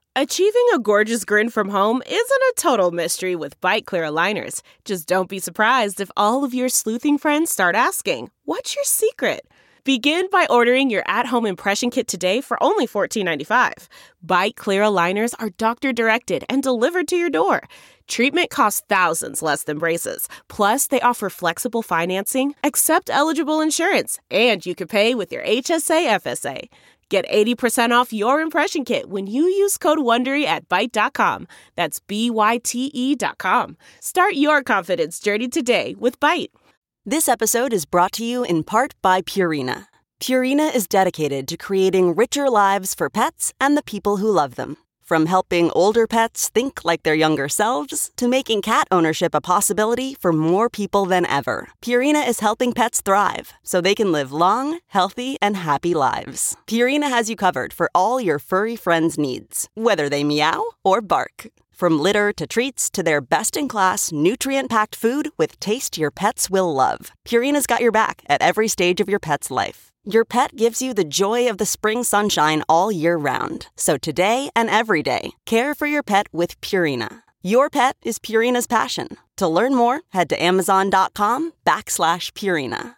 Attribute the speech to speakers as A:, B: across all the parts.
A: Achieving a gorgeous grin from home isn't a total mystery with Byte Clear aligners. Just don't be surprised if all of your sleuthing friends start asking, "What's your secret?" Begin by ordering your at-home impression kit today for only $14.95. Byte Clear aligners are doctor-directed and delivered to your door. Treatment costs thousands less than braces. Plus, they offer flexible financing, accept eligible insurance, and you can pay with your HSA FSA. Get 80% off your impression kit when you use code WONDERY at Byte.com. That's BYTE.com. Start your confidence journey today with Byte.
B: This episode is brought to you in part by Purina. Purina is dedicated to creating richer lives for pets and the people who love them. From helping older pets think like their younger selves to making cat ownership a possibility for more people than ever, Purina is helping pets thrive so they can live long, healthy, and happy lives. Purina has you covered for all your furry friends' needs, whether they meow or bark. From litter to treats to their best-in-class, nutrient-packed food with taste your pets will love, Purina's got your back at every stage of your pet's life. Your pet gives you the joy of the spring sunshine all year round. So today and every day, care for your pet with Purina. Your pet is Purina's passion. To learn more, head to Amazon.com/Purina.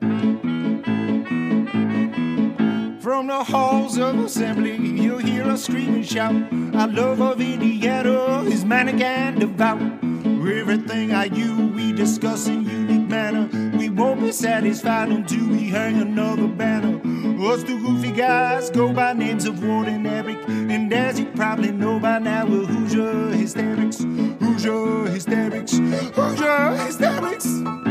C: From the halls of assembly, you'll hear us scream and shout. Our love of Indiana is manic and devout. Everything I you we discuss in unique manner. We won't be satisfied until we hang another banner. Us two goofy guys go by names of Ward and Eric. And as you probably know by now, we're Hoosier Hysterics. Hoosier Hysterics. Hoosier Hysterics.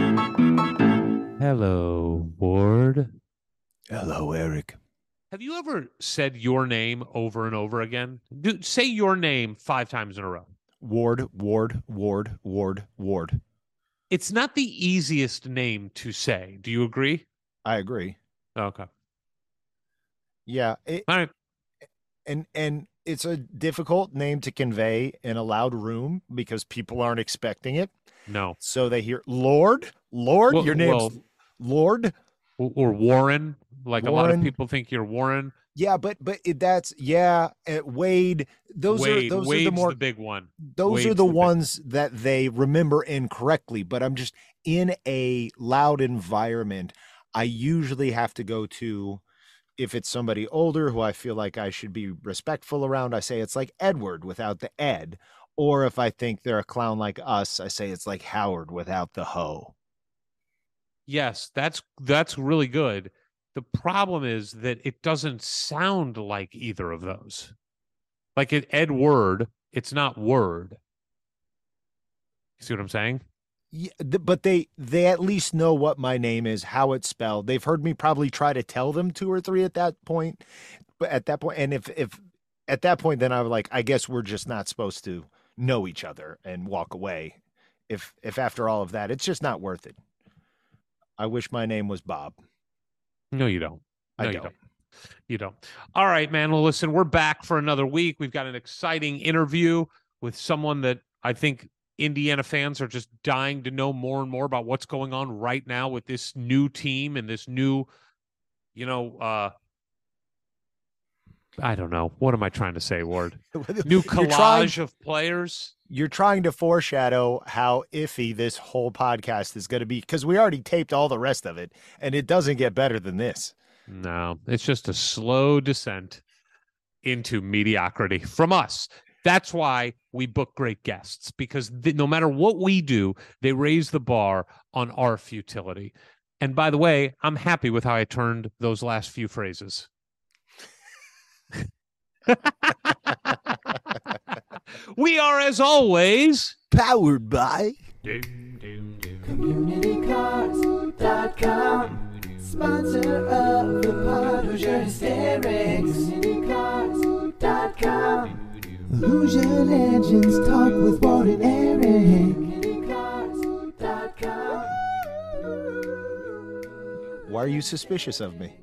D: Hello, Ward.
C: Hello, Eric.
D: Have you ever said your name over and over again? Say your name 5 times in a row.
C: Ward, Ward, Ward, Ward, Ward.
D: It's not the easiest name to say. Do you agree?
C: I agree.
D: Okay.
C: Yeah.
D: All right.
C: And it's a difficult name to convey in a loud room because people aren't expecting it.
D: No.
C: So they hear Lord, well, your name's Lord.
D: Or Warren. Like Warren. A lot of people think you're Warren.
C: Yeah, but that's Wade. Wade's are the big one. Those are the ones that they remember incorrectly. But I'm just in a loud environment. I usually have to go to, if it's somebody older who I feel like I should be respectful around, I say it's like Edward without the Ed. Or if I think they're a clown like us, I say it's like Howard without the ho.
D: Yes, that's really good. The problem is that it doesn't sound like either of those. Like Edward, it's not word. You see what I'm saying?
C: Yeah, but they at least know what my name is, how it's spelled. They've heard me probably try to tell them 2 or 3 at that point. But at that point, and if at that point, then I was like, I guess we're just not supposed to know each other and walk away. If after all of that, it's just not worth it. I wish my name was Bob.
D: No, you don't. No,
C: I don't.
D: You don't. All right, man. Well, listen, we're back for another week. We've got an exciting interview with someone that I think Indiana fans are just dying to know more and more about what's going on right now with this new team and this new, I don't know. What am I trying to say, Ward? New collage of players.
C: You're trying to foreshadow how iffy this whole podcast is going to be because we already taped all the rest of it, and it doesn't get better than this.
D: No, it's just a slow descent into mediocrity from us. That's why we book great guests, because no matter what we do, they raise the bar on our futility. And by the way, I'm happy with how I turned those last few phrases. We are, as always,
C: powered by
E: CommunityCars.com, sponsor of the pod, Hoosier Hysterics. CommunityCars.com, Hoosier Legends talk with Ward and Eric. CommunityCars.com.
C: Why are you suspicious of me?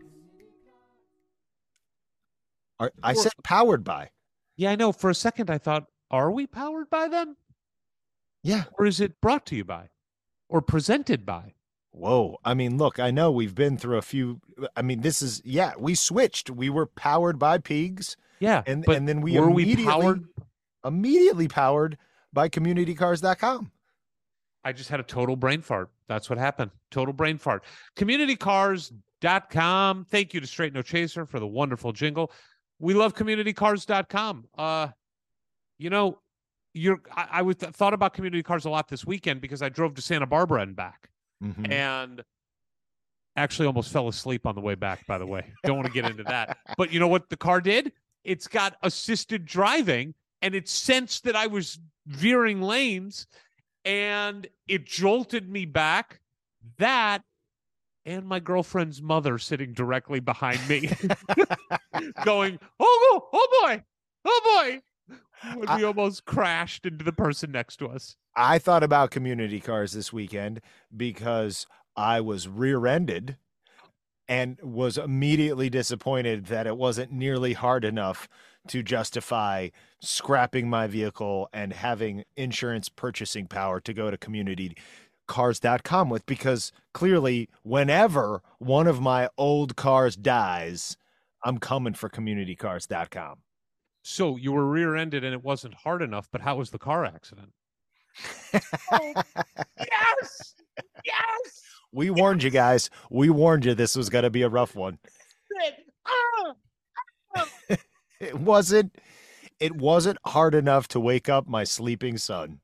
C: I said powered by.
D: Yeah, I know. For a second, I thought, are we powered by them?
C: Yeah.
D: Or is it brought to you by? Or presented by?
C: Whoa. I mean, look, I know we've been through a few. I mean, we switched. We were powered by Pigs,
D: Yeah,
F: And
D: but
F: then we
D: were we
F: immediately powered by CommunityCars.com.
D: I just had a total brain fart. That's what happened. Total brain fart. CommunityCars.com. Thank you to Straight No Chaser for the wonderful jingle. We love CommunityCars.com. I thought about Community Cars a lot this weekend because I drove to Santa Barbara and back, and actually almost fell asleep on the way back. By the way, don't want to get into that. But you know what the car did? It's got assisted driving, and it sensed that I was veering lanes, and it jolted me back. That and my girlfriend's mother sitting directly behind me, going, "Oh boy, oh boy." When we almost crashed into the person next to us.
F: I thought about Community Cars this weekend because I was rear-ended and was immediately disappointed that it wasn't nearly hard enough to justify scrapping my vehicle and having insurance purchasing power to go to CommunityCars.com with, because clearly whenever one of my old cars dies, I'm coming for CommunityCars.com.
D: So you were rear-ended and it wasn't hard enough, but how was the car accident? Yes! Yes!
F: We warned you guys. We warned you this was going to be a rough one. It wasn't hard enough to wake up my sleeping son.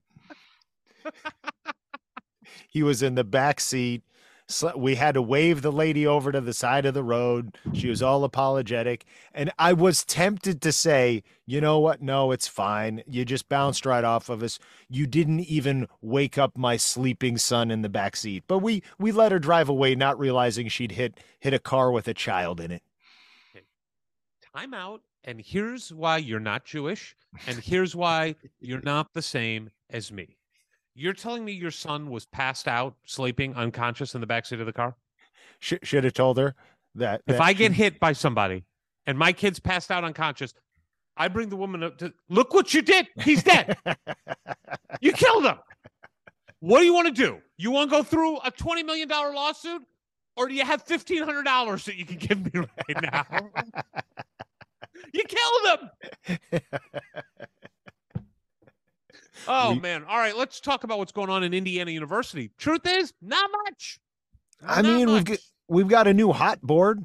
F: He was in the back seat. We had to wave the lady over to the side of the road. She was all apologetic. And I was tempted to say, you know what? No, it's fine. You just bounced right off of us. You didn't even wake up my sleeping son in the back seat. But we let her drive away, not realizing she'd hit a car with a child in it.
D: Time out. And here's why you're not Jewish. And here's why you're not the same as me. You're telling me your son was passed out, sleeping, unconscious in the backseat of the car?
F: Should have told her that
D: if I get hit by somebody and my kid's passed out unconscious, I bring the woman up to, look what you did. He's dead. You killed him. What do you want to do? You want to go through a $20 million lawsuit? Or do you have $1,500 that you can give me right now? You killed him. Oh, man. All right, let's talk about what's going on in Indiana University. Truth is, not much.
F: We've got a new hot board.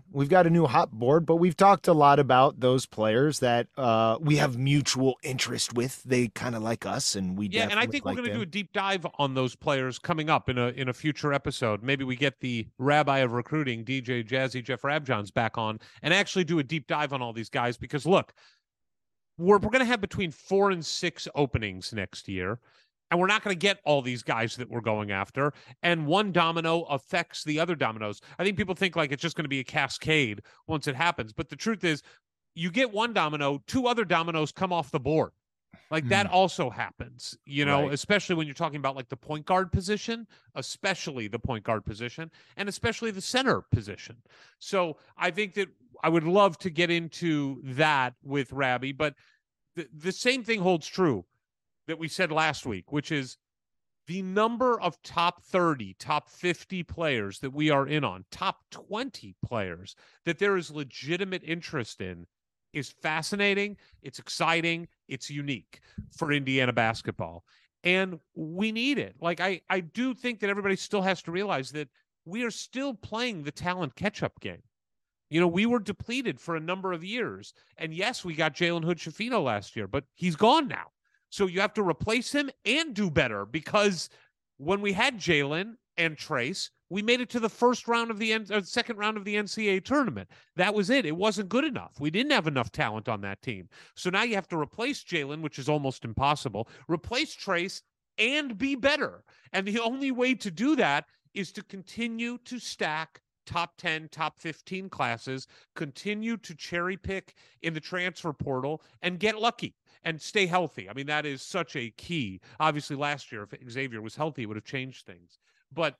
F: But we've talked a lot about those players that we have mutual interest with. They kind of like us, and we
D: and I think we're going to do a deep dive on those players coming up in a future episode. Maybe we get the rabbi of recruiting, DJ Jazzy Jeff Rabjohns, back on and actually do a deep dive on all these guys because, look, we're going to have between 4 and 6 openings next year, and we're not going to get all these guys that we're going after, and one domino affects the other dominoes. I think people think like it's just going to be a cascade once it happens, but the truth is you get one domino, 2 other dominoes come off the board. Like that also happens, you know, right. Especially when you're talking about like the point guard position, especially the point guard position, and especially the center position. So I think that I would love to get into that with Rabbi, but the same thing holds true that we said last week, which is the number of top 30, top 50 players that we are in on, top 20 players that there is legitimate interest in is fascinating. It's exciting. It's unique for Indiana basketball. And we need it. Like, I do think that everybody still has to realize that we are still playing the talent catch-up game. You know, we were depleted for a number of years. And yes, we got Jalen Hood-Schifino last year, but he's gone now. So you have to replace him and do better, because when we had Jalen and Trace, we made it to the second round of the NCAA tournament. That was it. It wasn't good enough. We didn't have enough talent on that team. So now you have to replace Jalen, which is almost impossible, replace Trace, and be better. And the only way to do that is to continue to stack top 10, top 15 classes, continue to cherry pick in the transfer portal, and get lucky and stay healthy. I mean, that is such a key. Obviously, last year, if Xavier was healthy, it would have changed things. But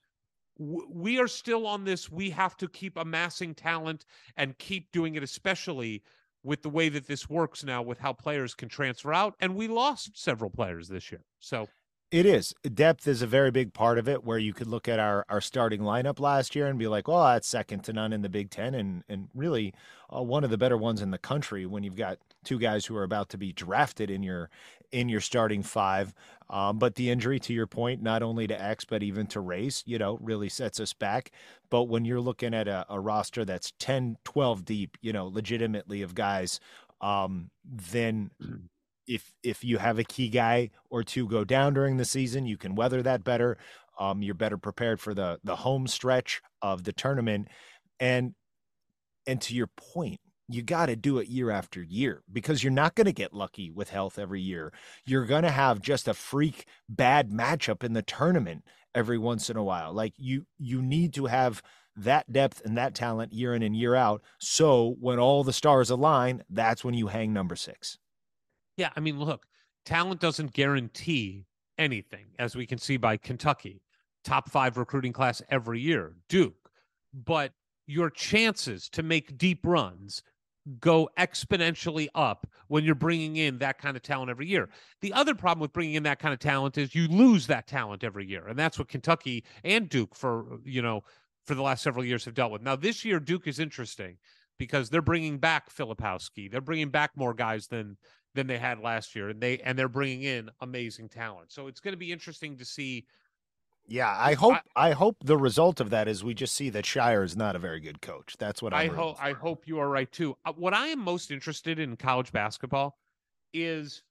D: we are still on this. We have to keep amassing talent and keep doing it, especially with the way that this works now with how players can transfer out. And we lost several players this year. So
F: It is. Depth is a very big part of it, where you could look at our starting lineup last year and be like, well, that's second to none in the Big Ten, and really one of the better ones in the country when you've got two guys who are about to be drafted in your starting five. But the injury, to your point, not only to X, but even to Race, really sets us back. But when you're looking at a roster that's 10, 12 deep, legitimately of guys, then if you have a key guy or two go down during the season, you can weather that better. You're better prepared for the home stretch of the tournament. And to your point, you got to do it year after year, because you're not going to get lucky with health every year. You're going to have just a freak bad matchup in the tournament every once in a while. Like you need to have that depth and that talent year in and year out. So when all the stars align, that's when you hang number 6.
D: Yeah, I mean, look, talent doesn't guarantee anything, as we can see by Kentucky. Top 5 recruiting class every year, Duke. But your chances to make deep runs go exponentially up when you're bringing in that kind of talent every year. The other problem with bringing in that kind of talent is you lose that talent every year. And that's what Kentucky and Duke for the last several years have dealt with. Now, this year, Duke is interesting because they're bringing back Filipowski. They're bringing back more guys than they had last year, and they're bringing in amazing talent. So it's going to be interesting to see.
F: Yeah, I hope the result of that is we just see that Shire is not a very good coach. That's what I
D: hope you are right too. What I am most interested in college basketball is,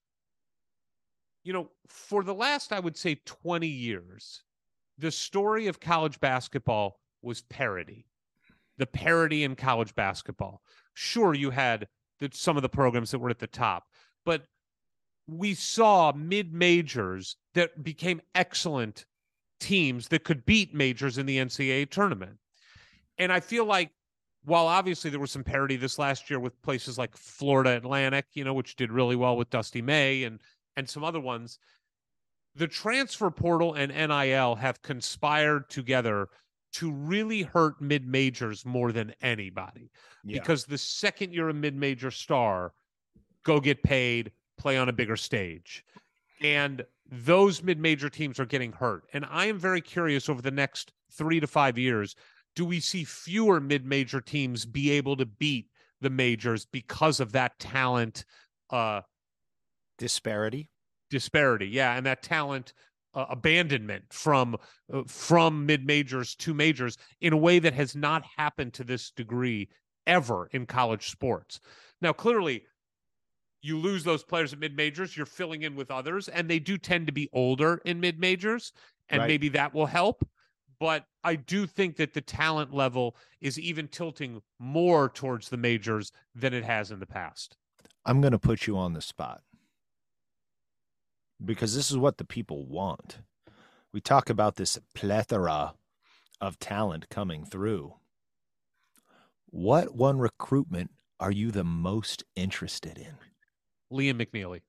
D: for the last, I would say 20 years, the story of college basketball was parity. The parity in college basketball. Sure, you had some of the programs that were at the top, but we saw mid-majors that became excellent teams that could beat majors in the NCAA tournament. And I feel like, while obviously there was some parity this last year with places like Florida Atlantic, which did really well with Dusty May and some other ones, the transfer portal and NIL have conspired together to really hurt mid-majors more than anybody. Yeah. Because the second you're a mid-major star, go get paid, play on a bigger stage. And those mid-major teams are getting hurt. And I am very curious, over the next 3 to 5 years, do we see fewer mid-major teams be able to beat the majors because of that talent
F: disparity?
D: Yeah, and that talent abandonment from mid-majors to majors in a way that has not happened to this degree ever in college sports. Now, clearly, you lose those players at mid-majors, you're filling in with others, and they do tend to be older in mid-majors, and right. Maybe that will help. But I do think that the talent level is even tilting more towards the majors than it has in the past.
F: I'm going to put you on the spot, because this is what the people want. We talk about this plethora of talent coming through. What one recruitment are you the most interested in?
D: Liam McNeely.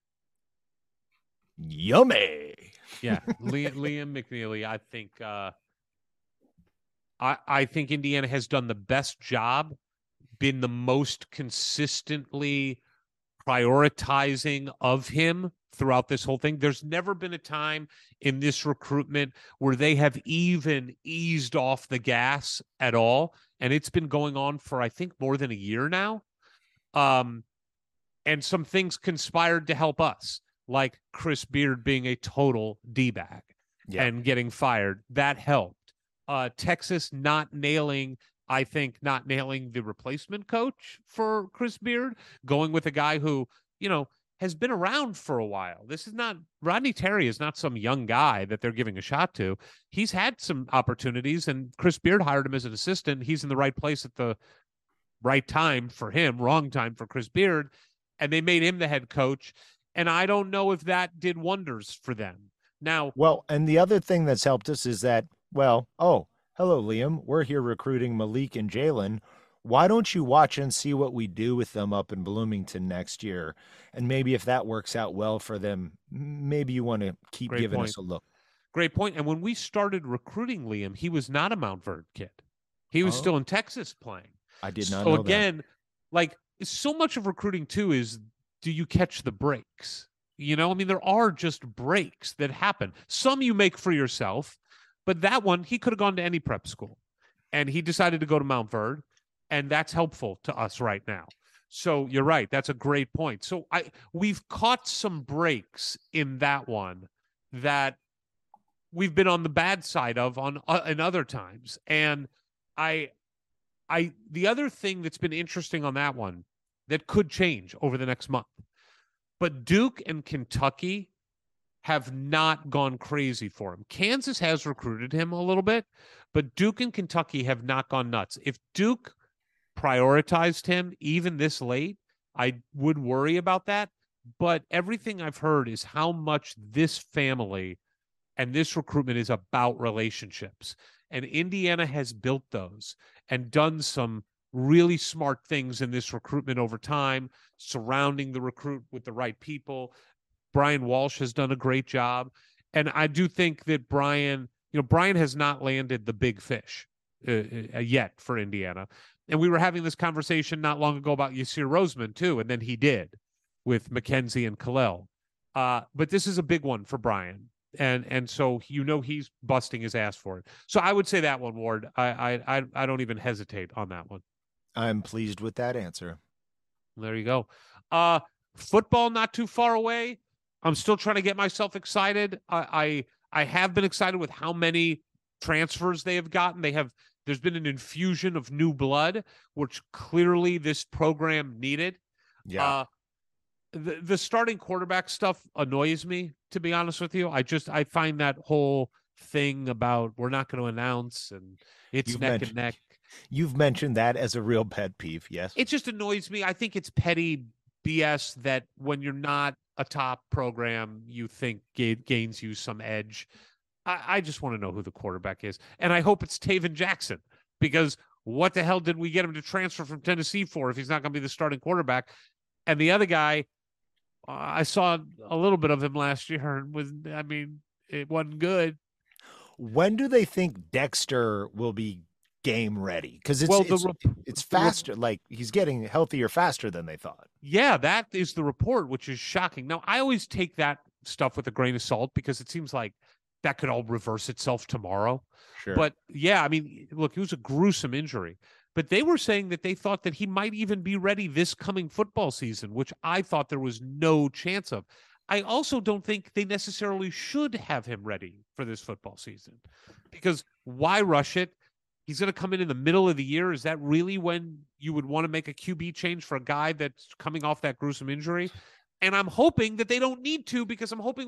F: Yummy.
D: Yeah, Liam McNeely. I think I think Indiana has done the best job, been the most consistently prioritizing of him throughout this whole thing. There's never been a time in this recruitment where they have even eased off the gas at all. And it's been going on for, I think, more than a year now. And some things conspired to help us, like Chris Beard being a total D-bag and getting fired. That helped. Texas not nailing the replacement coach for Chris Beard, going with a guy who, has been around for a while. Rodney Terry is not some young guy that they're giving a shot to. He's had some opportunities, and Chris Beard hired him as an assistant. He's in the right place at the right time for him, wrong time for Chris Beard. And they made him the head coach. And I don't know if that did wonders for them. Now,
F: well, and the other thing that's helped us is that, hello, Liam, we're here recruiting Malik and Jalen. Why don't you watch and see what we do with them up in Bloomington next year? And maybe if that works out well for them, maybe you want to keep giving us a look.
D: Great point. And when we started recruiting Liam, he was not a Mount Vernon kid. He was still in Texas playing.
F: I did not know that. So
D: again, like, so much of recruiting too is, do you catch the breaks? You know, I mean, there are just breaks that happen. Some you make for yourself, but that one, he could have gone to any prep school. And he decided to go to Mount Verde, and that's helpful to us right now. So you're right. That's a great point. So we've caught some breaks in that one that we've been on the bad side of in other times. And the other thing that's been interesting on that one that could change over the next month, but Duke and Kentucky have not gone crazy for him. Kansas has recruited him a little bit, but Duke and Kentucky have not gone nuts. If Duke prioritized him even this late, I would worry about that. But everything I've heard is how much this family and this recruitment is about relationships. And Indiana has built those and done some really smart things in this recruitment over time, surrounding the recruit with the right people. Brian Walsh has done a great job. And I do think that Brian has not landed the big fish yet for Indiana. And we were having this conversation not long ago about Yasir Roseman too, and then he did with Mackenzie and Khalil. But this is a big one for Brian. And so he's busting his ass for it. So I would say that one, Ward. I don't even hesitate on that one.
F: I'm pleased with that answer.
D: There you go. Football not too far away. I'm still trying to get myself excited. I have been excited with how many transfers they have gotten. There's been an infusion of new blood, which clearly this program needed.
F: Yeah.
D: The starting quarterback stuff annoys me, to be honest with you. I find that whole thing about we're not going to announce and it's neck and neck.
F: You've mentioned that as a real pet peeve, yes?
D: It just annoys me. I think it's petty BS that when you're not a top program, you think gains you some edge. I just want to know who the quarterback is. And I hope it's Taven Jackson, because what the hell did we get him to transfer from Tennessee for if he's not going to be the starting quarterback? And the other guy, I saw a little bit of him last year, and it wasn't good.
F: When do they think Dexter will be game ready? Because it's faster. Like, he's getting healthier faster than they thought.
D: Yeah, that is the report, which is shocking. Now, I always take that stuff with a grain of salt because it seems like that could all reverse itself tomorrow.
F: Sure.
D: But yeah, look, it was a gruesome injury. But they were saying that they thought that he might even be ready this coming football season, which I thought there was no chance of. I also don't think they necessarily should have him ready for this football season, because why rush it? He's going to come in the middle of the year. Is that really when you would want to make a QB change for a guy that's coming off that gruesome injury? And I'm hoping that they don't need to, because I'm hoping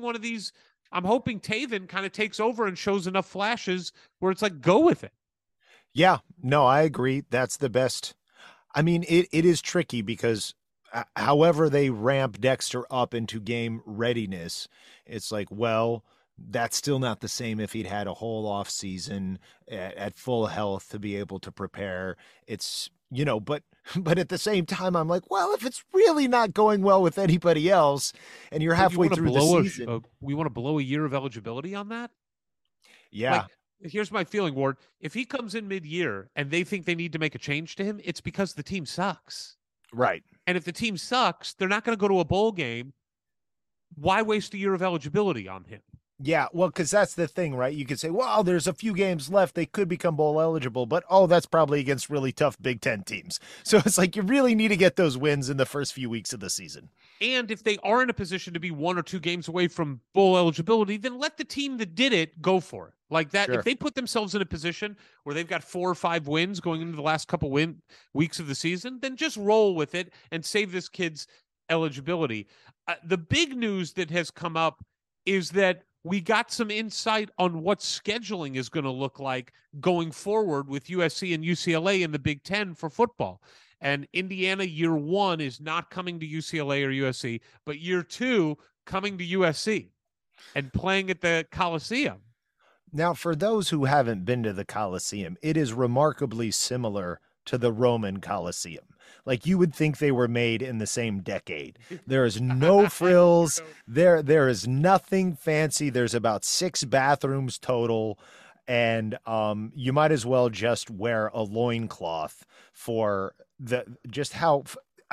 D: Taven kind of takes over and shows enough flashes where it's like, go with it.
F: Yeah, no, I agree. That's the best. It is tricky because however they ramp Dexter up into game readiness, it's like, well, that's still not the same if he'd had a whole off season at full health to be able to prepare. It's, but at the same time, I'm like, well, if it's really not going well with anybody else and you're halfway through the season.
D: We want to blow a year of eligibility on that?
F: Yeah.
D: Here's my feeling, Ward. If he comes in mid-year and they think they need to make a change to him, it's because the team sucks.
F: Right.
D: And if the team sucks, they're not going to go to a bowl game. Why waste a year of eligibility on him?
F: Yeah, well, because that's the thing, right? You could say, well, there's a few games left. They could become bowl eligible, but, that's probably against really tough Big Ten teams. So it's like you really need to get those wins in the first few weeks of the season.
D: And if they are in a position to be 1 or 2 games away from bowl eligibility, then let the team that did it go for it. Like that,
F: Sure.
D: If they put themselves in a position where they've got 4 or 5 wins going into the last couple weeks of the season, then just roll with it and save this kid's eligibility. The big news that has come up is that we got some insight on what scheduling is going to look like going forward with USC and UCLA in the Big Ten for football. And Indiana year 1 is not coming to UCLA or USC, but year 2 coming to USC and playing at the Coliseum.
F: Now, for those who haven't been to the Coliseum, it is remarkably similar to the Roman Coliseum. Like, you would think they were made in the same decade. There is no frills. There is nothing fancy. There's about 6 bathrooms total. And you might as well just wear a loincloth for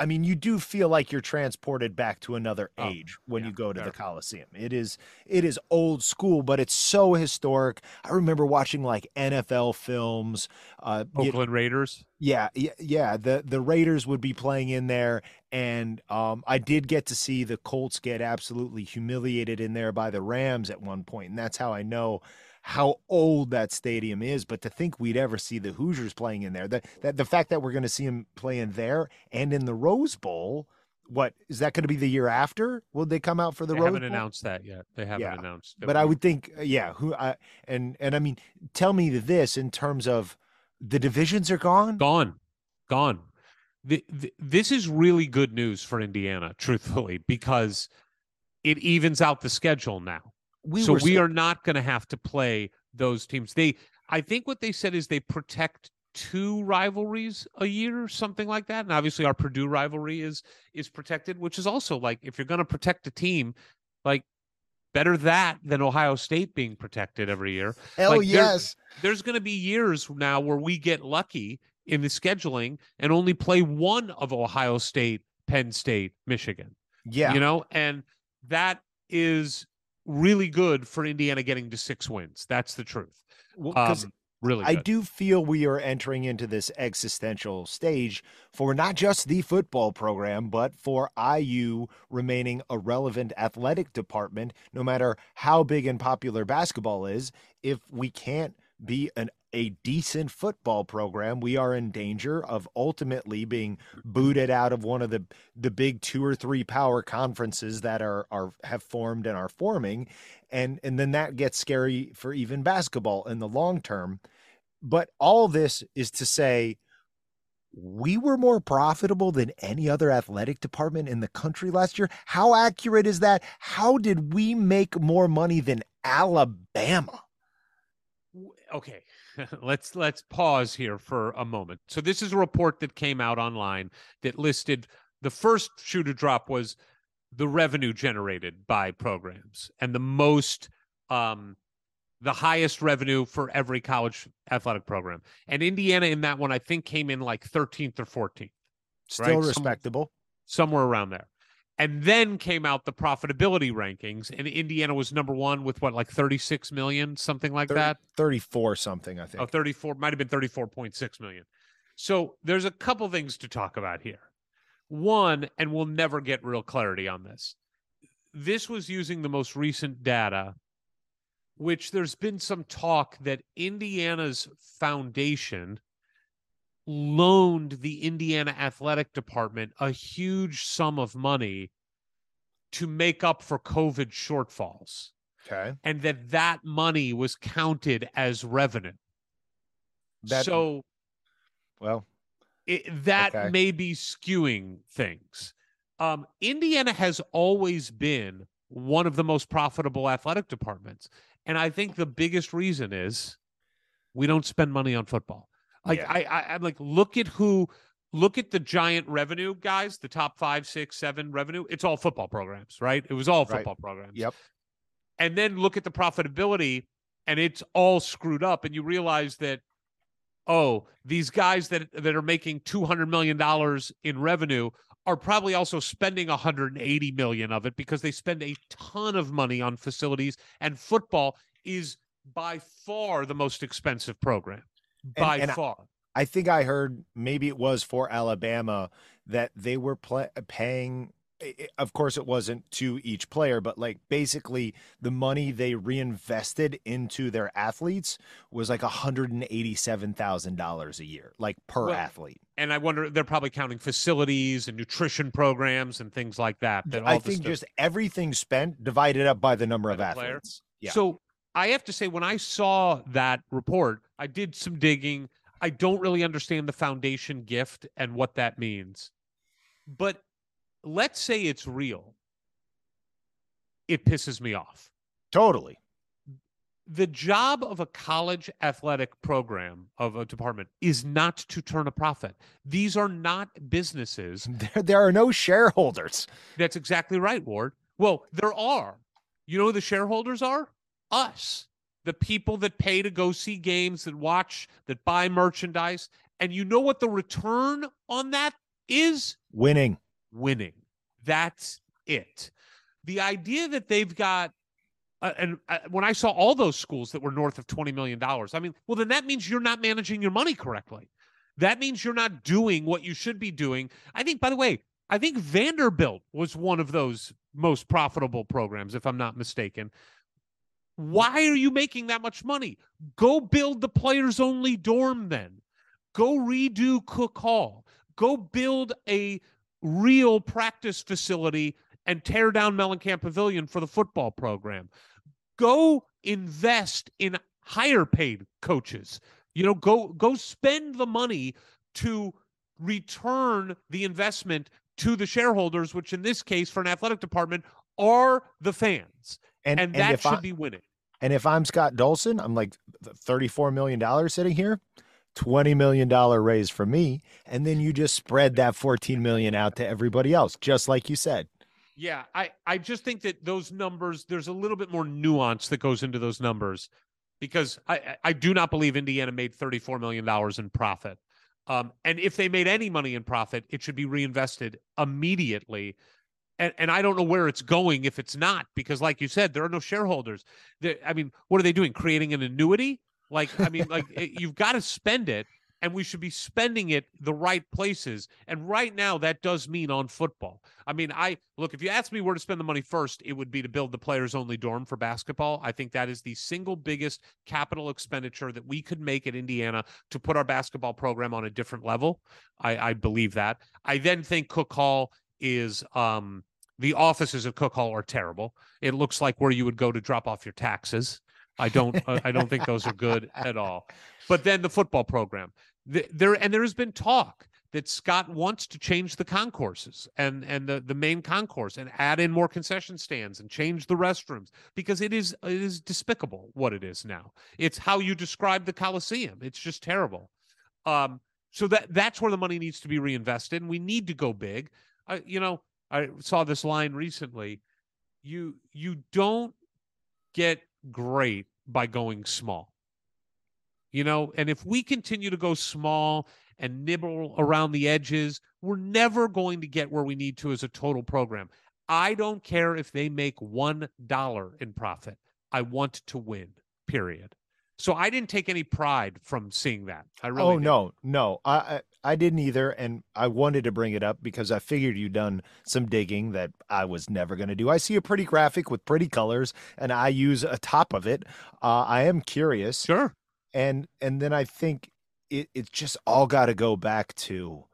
F: I mean, you do feel like you're transported back to another
D: Oh,
F: age when
D: yeah,
F: you go to the
D: very.
F: Coliseum. It is old school, but it's so historic. I remember watching like NFL films.
D: Oakland Raiders.
F: Yeah. The Raiders would be playing in there, and I did get to see the Colts get absolutely humiliated in there by the Rams at one point, and that's how I know how old that stadium is. But to think we'd ever see the Hoosiers playing in there, that the fact that we're going to see them playing there and in the Rose Bowl, what is that going to be the year after? Will they come out for the
D: They
F: Rose
D: haven't
F: Bowl?
D: announced that yet. They haven't
F: Yeah,
D: announced that
F: but I would think, and I mean, tell me this in terms of the divisions are gone.
D: gone. This is really good news for Indiana, truthfully, because it evens out the schedule now. We are not going to have to play those teams. I think what they said is they protect 2 rivalries a year, something like that. And obviously our Purdue rivalry is protected, which is also like, if you're going to protect a team, like better that than Ohio State being protected every year.
F: Hell
D: like,
F: yes.
D: There's going to be years now where we get lucky in the scheduling and only play one of Ohio State, Penn State, Michigan.
F: Yeah.
D: And that is really good for Indiana getting to 6 wins. That's the truth.
F: Well, 'cause
D: really
F: I
D: good.
F: do feel we are entering into this existential stage for not just the football program, but for IU remaining a relevant athletic department, no matter how big and popular basketball is. If we can't be a decent football program, we are in danger of ultimately being booted out of one of the big 2 or 3 power conferences that have formed and are forming. And then that gets scary for even basketball in the long term. But all this is to say, we were more profitable than any other athletic department in the country last year. How accurate is that? How did we make more money than Alabama?
D: Okay, let's pause here for a moment. So this is a report that came out online that listed, the first shoe to drop was the revenue generated by programs, and the highest revenue for every college athletic program. And Indiana in that one, I think, came in like 13th or 14th.
F: Still
D: right?
F: respectable.
D: Somewhere around there. And then came out the profitability rankings, and Indiana was number 1 with like 36 million, something like that.
F: 34 something, I think.
D: Oh, 34, might have been 34.6 million. So there's a couple things to talk about here. One, and we'll never get real clarity on this. This was using the most recent data, which there's been some talk that Indiana's foundation loaned the Indiana Athletic Department a huge sum of money to make up for COVID shortfalls.
F: Okay.
D: And that money was counted as revenue. That may be skewing things. Indiana has always been one of the most profitable athletic departments. And I think the biggest reason is we don't spend money on football. I'm like, look at the giant revenue guys, the top 5, 6, 7 revenue. It's all football programs, right? It was all football programs.
F: Yep.
D: And then look at the profitability, and it's all screwed up. And you realize that, these guys that are making $200 million in revenue are probably also spending $180 million of it, because they spend a ton of money on facilities, and football is by far the most expensive program. By far.
F: I think I heard, maybe it was for Alabama, that they were paying, of course it wasn't to each player, but like basically the money they reinvested into their athletes was like $187,000 a year, like per athlete.
D: And I wonder, they're probably counting facilities and nutrition programs and things like that.
F: I think just everything spent divided up by the number of athletes.
D: Yeah. So I have to say, when I saw that report, I did some digging. I don't really understand the foundation gift and what that means. But let's say it's real. It pisses me off.
F: Totally.
D: The job of a college athletic program, of a department, is not to turn a profit. These are not businesses.
F: There are no shareholders.
D: That's exactly right, Ward. Well, there are. You know who the shareholders are? Us. The people that pay to go see games, that watch, that buy merchandise. And you know what the return on that is
F: winning.
D: That's it. The idea that they've got, when I saw all those schools that were north of $20 million, I mean, well, then that means you're not managing your money correctly. That means you're not doing what you should be doing. I think, by the way, Vanderbilt was one of those most profitable programs, if I'm not mistaken. Why are you making that much money? Go build the players-only dorm then. Go redo Cook Hall. Go build a real practice facility and tear down Mellencamp Pavilion for the football program. Go invest in higher paid coaches. Go spend the money to return the investment to the shareholders, which in this case for an athletic department are the fans. And that should be winning.
F: And if I'm Scott Dolson, I'm like $34 million sitting here, $20 million raise for me. And then you just spread that $14 million out to everybody else, just like you said.
D: Yeah, I just think that those numbers, there's a little bit more nuance that goes into those numbers, because I do not believe Indiana made $34 million in profit. And if they made any money in profit, it should be reinvested immediately. And I don't know where it's going if it's not, because like you said, there are no shareholders. I mean, what are they doing? Creating an annuity? You've got to spend it, and we should be spending it the right places. And right now, that does mean on football. I mean, if you ask me where to spend the money first, it would be to build the players-only dorm for basketball. I think that is the single biggest capital expenditure that we could make at Indiana to put our basketball program on a different level. I believe that. I then think Cook Hall is the offices of Cook Hall are terrible. It looks like where you would go to drop off your taxes. I don't think those are good at all. But then the football program, there has been talk that Scott wants to change the concourses and the main concourse and add in more concession stands and change the restrooms, because it is despicable what it is now. It's how you describe the Coliseum. It's just terrible. So that's where the money needs to be reinvested, and we need to go big. I saw this line recently. You don't get great by going small. And if we continue to go small and nibble around the edges, we're never going to get where we need to as a total program. I don't care if they make $1 in profit. I want to win, period. So I didn't take any pride from seeing that. I really didn't.
F: No. I didn't either, and I wanted to bring it up because I figured you'd done some digging that I was never going to do. I see a pretty graphic with pretty colors, and I use a top of it. I am curious.
D: Sure.
F: And then I think it's just all got to go back to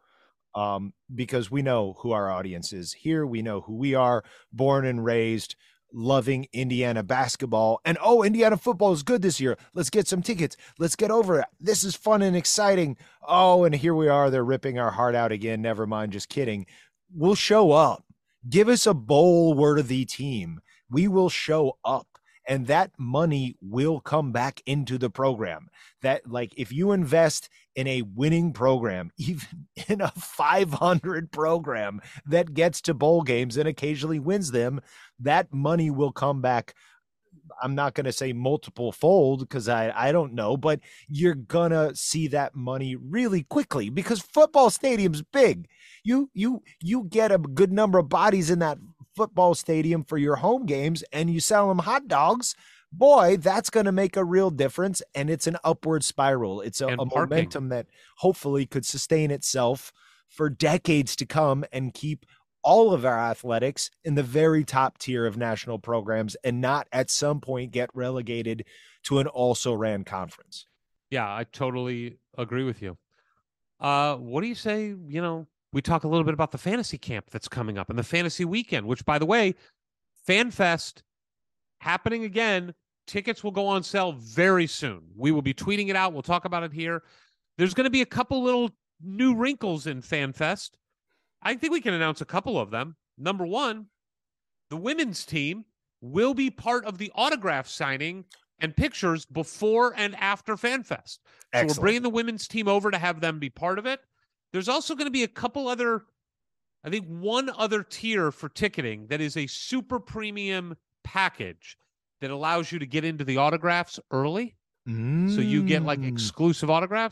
F: because we know who our audience is here. We know who we are, born and raised, loving Indiana basketball. And Indiana football is good this year. Let's get some tickets. Let's get over it. This is fun and exciting. And here we are. They're ripping our heart out again. Never mind. Just kidding. We'll show up. Give us a bowl-worthy team. We will show up. And that money will come back into the program. That, like, if you invest in a winning program, even in a 500 program that gets to bowl games and occasionally wins them, that money will come back. I'm not going to say multiple fold because I don't know, but you're going to see that money really quickly because football stadium's big. You get a good number of bodies in that football stadium for your home games and you sell them hot dogs. Boy, that's going to make a real difference. And it's an upward spiral. It's a momentum that hopefully could sustain itself for decades to come and keep all of our athletics in the very top tier of national programs and not at some point get relegated to an also-ran conference.
D: Yeah, I totally agree with you. What do you say? We talk a little bit about the fantasy camp that's coming up and the fantasy weekend, which, by the way, FanFest happening again. Tickets will go on sale very soon. We will be tweeting it out. We'll talk about it here. There's going to be a couple little new wrinkles in FanFest. I think we can announce a couple of them. Number one, the women's team will be part of the autograph signing and pictures before and after FanFest. So we're bringing the women's team over to have them be part of it. There's also going to be a couple other, I think one other tier for ticketing that is a super premium package that allows you to get into the autographs early. So you get like exclusive autographs.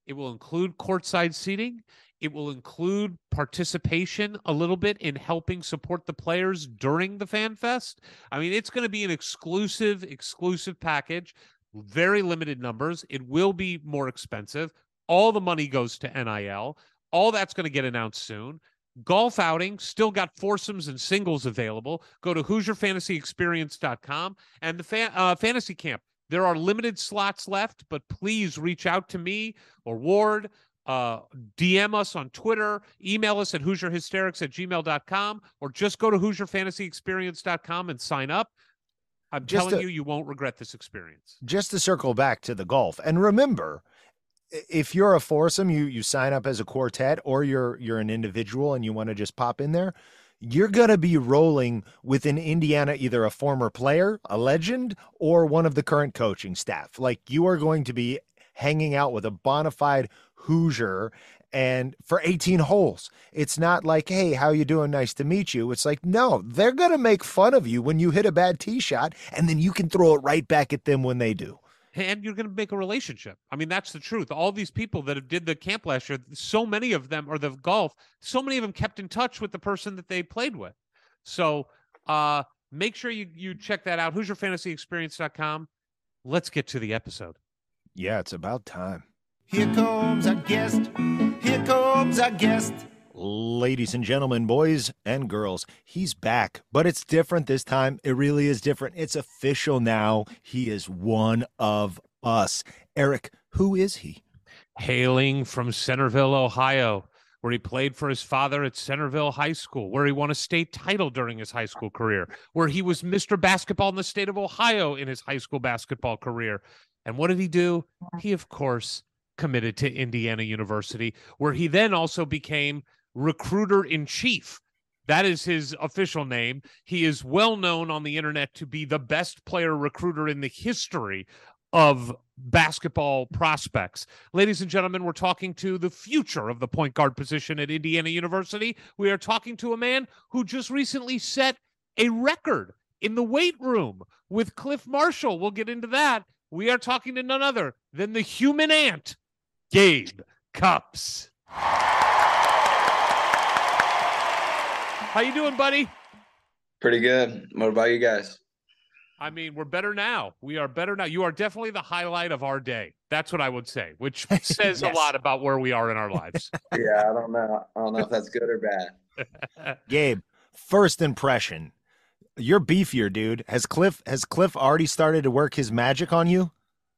D: It will include courtside seating. It will include participation a little bit in helping support the players during the Fan Fest. I mean, it's going to be an exclusive package, very limited numbers. It will be more expensive. All the money goes to NIL. All that's going to get announced soon. Golf outing, still got foursomes and singles available. Go to HoosierFantasyExperience.com. And the fantasy camp, there are limited slots left, but please reach out to me or Ward. DM us on Twitter, email us at HoosierHysterics@gmail.com, or just go to HoosierFantasyExperience.com and sign up. I'm telling you, you won't regret this experience.
F: Just to circle back to the golf, and remember, if you're a foursome, you sign up as a quartet, or you're an individual and you want to just pop in there, you're going to be rolling within Indiana, either a former player, a legend, or one of the current coaching staff. Like, you are going to be hanging out with a bona fide Hoosier, and for 18 holes. It's not like, hey, how you doing? Nice to meet you. It's like, no, they're going to make fun of you when you hit a bad tee shot, and then you can throw it right back at them when they do.
D: And you're going to make a relationship. I mean, that's the truth. All these people that did the camp last year, so many of them, or the golf, so many of them kept in touch with the person that they played with. So make sure you check that out. HoosierFantasyExperience.com. Let's get to the episode.
F: Yeah, it's about time.
C: Here comes our guest. Here comes our guest.
F: Ladies and gentlemen, boys and girls, he's back, but it's different this time. It really is different. It's official now. He is one of us. Eric, who is he?
D: Hailing from Centerville, Ohio, where he played for his father at Centerville High School, where he won a state title during his high school career, where he was Mr. Basketball in the state of Ohio in his high school basketball career. And what did he do? He, of course, committed to Indiana University, where he then also became recruiter-in-chief. That is his official name. He is well known on the internet to be the best player recruiter in the history of basketball prospects. Ladies and gentlemen, we're talking to the future of the point guard position at Indiana University. We are talking to a man who just recently set a record in the weight room with Cliff Marshall. We'll get into that. We are talking to none other than the human ant, Gabe Cupps. How you doing, buddy?
G: Pretty good. What about you guys?
D: I mean, we're better now. We are better now. You are definitely the highlight of our day. That's what I would say, which says
F: Yes.
D: a lot about where we are in our lives.
G: Yeah, I don't know. I don't know if that's good or bad.
F: Gabe, first impression. You're beefier, dude. Has Cliff already started to work his magic on you?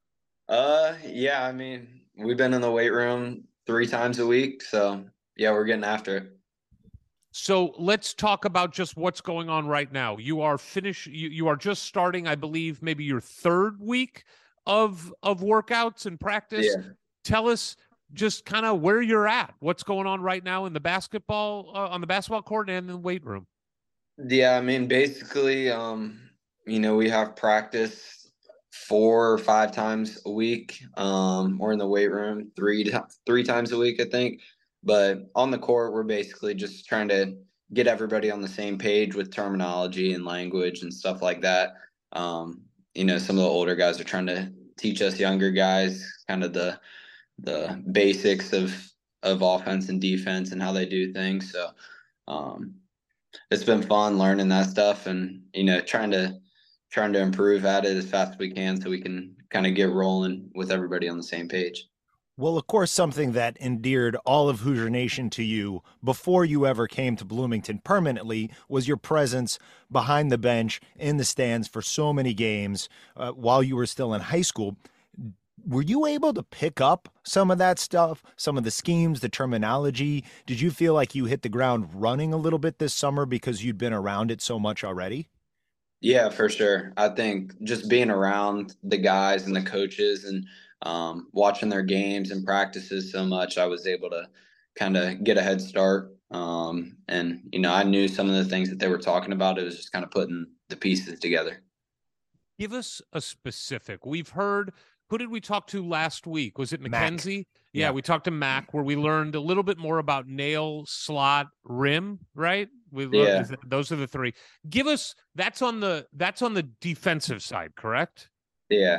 G: Yeah, I mean, we've been in the weight room 3 times a week, so yeah, we're getting after it.
D: So let's talk about just what's going on right now. You are you are just starting, I believe, maybe your 3rd week of workouts and practice.
G: Yeah.
D: Tell us just kind of where you're at. What's going on right now in the basketball on the basketball court and in the weight room?
G: Yeah, I mean, basically, we have practice 4 or 5 times a week. We're in the weight room three times a week, I think. But on the court, we're basically just trying to get everybody on the same page with terminology and language and stuff like that. Some of the older guys are trying to teach us younger guys kind of the basics of offense and defense and how they do things. So it's been fun learning that stuff and, trying to improve at it as fast as we can so we can kind of get rolling with everybody on the same page.
F: Well, of course, something that endeared all of Hoosier Nation to you before you ever came to Bloomington permanently was your presence behind the bench in the stands for so many games while you were still in high school. Were you able to pick up some of that stuff, some of the schemes, the terminology? Did you feel like you hit the ground running a little bit this summer because you'd been around it so much already?
G: Yeah, for sure. I think just being around the guys and the coaches and watching their games and practices so much, I was able to kind of get a head start. And, I knew some of the things that they were talking about. It was just kind of putting the pieces together.
D: Give us a specific. We've heard, who did we talk to last week? Was it Mackenzie? Yeah, we talked to Mac, where we learned a little bit more about nail, slot, rim, right? Those are the 3. Give us, that's on the defensive side, correct?
G: Yeah.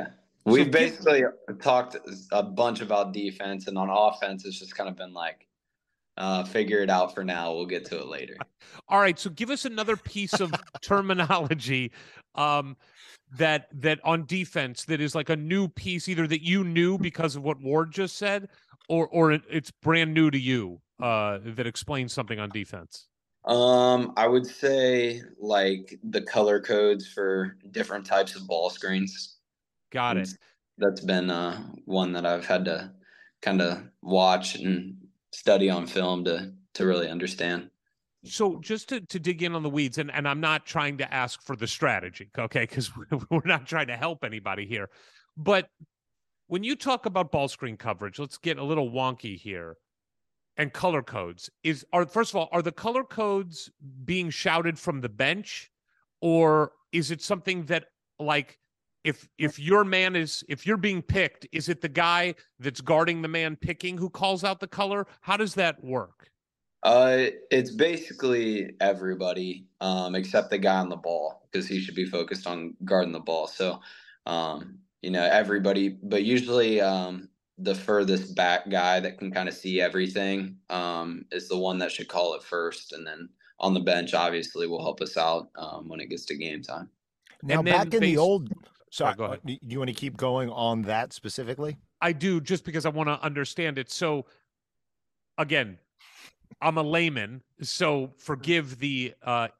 G: We've basically talked a bunch about defense, and on offense, it's just kind of been like, figure it out for now. We'll get to it later.
D: All right. So give us another piece of terminology that on defense that is like a new piece, either that you knew because of what Ward just said, or it's brand new to you that explains something on defense.
G: I would say like the color codes for different types of ball screens.
D: Got it.
G: That's been one that I've had to kind of watch and study on film to really understand.
D: So just to dig in on the weeds, and I'm not trying to ask for the strategy, okay, because we're not trying to help anybody here. But when you talk about ball screen coverage, let's get a little wonky here. And color codes first of all, are the color codes being shouted from the bench, or is it something that, like, if you're being picked, is it the guy that's guarding the man picking who calls out the color? How does that work?
G: It's basically everybody except the guy on the ball, because he should be focused on guarding the ball. So everybody, but usually the furthest back guy that can kind of see everything is the one that should call it first, and then on the bench obviously will help us out when it gets to game time.
F: Now, back in the old, sorry,
D: go ahead.
F: Do you want to keep going on that specifically?
D: I do, just because I want to understand it. So again, I'm a layman, so forgive the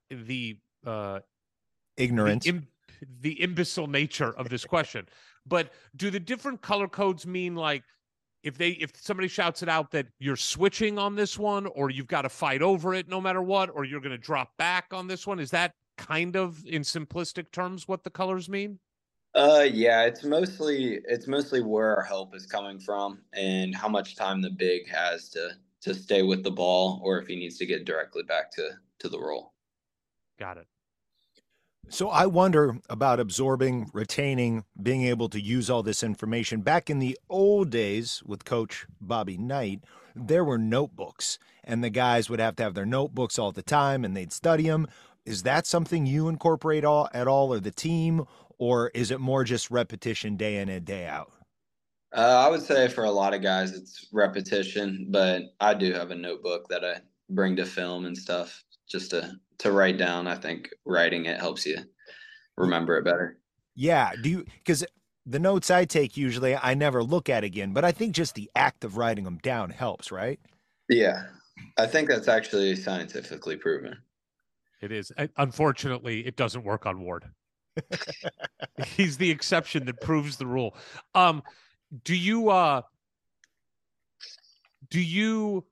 F: ignorance,
D: the imbecile nature of this question. But do the different color codes mean, like, if somebody shouts it out that you're switching on this one, or you've got to fight over it no matter what, or you're going to drop back on this one? Is that kind of, in simplistic terms, what the colors mean?
G: Yeah, it's mostly where our help is coming from and how much time the big has to stay with the ball, or if he needs to get directly back to the roll.
D: Got it.
F: So I wonder about absorbing, retaining, being able to use all this information. Back in the old days with Coach Bobby Knight, there were notebooks, and the guys would have to have their notebooks all the time, and they'd study them. Is that something you incorporate at all, or the team, or is it more just repetition day in and day out?
G: I would say for a lot of guys it's repetition, but I do have a notebook that I bring to film and stuff just to write down. I think writing it helps you remember it better.
F: Yeah. Because the notes I take usually I never look at again, but I think just the act of writing them down helps, right?
G: Yeah. I think that's actually scientifically proven.
D: It is. Unfortunately, it doesn't work on Ward. He's the exception that proves the rule. Do you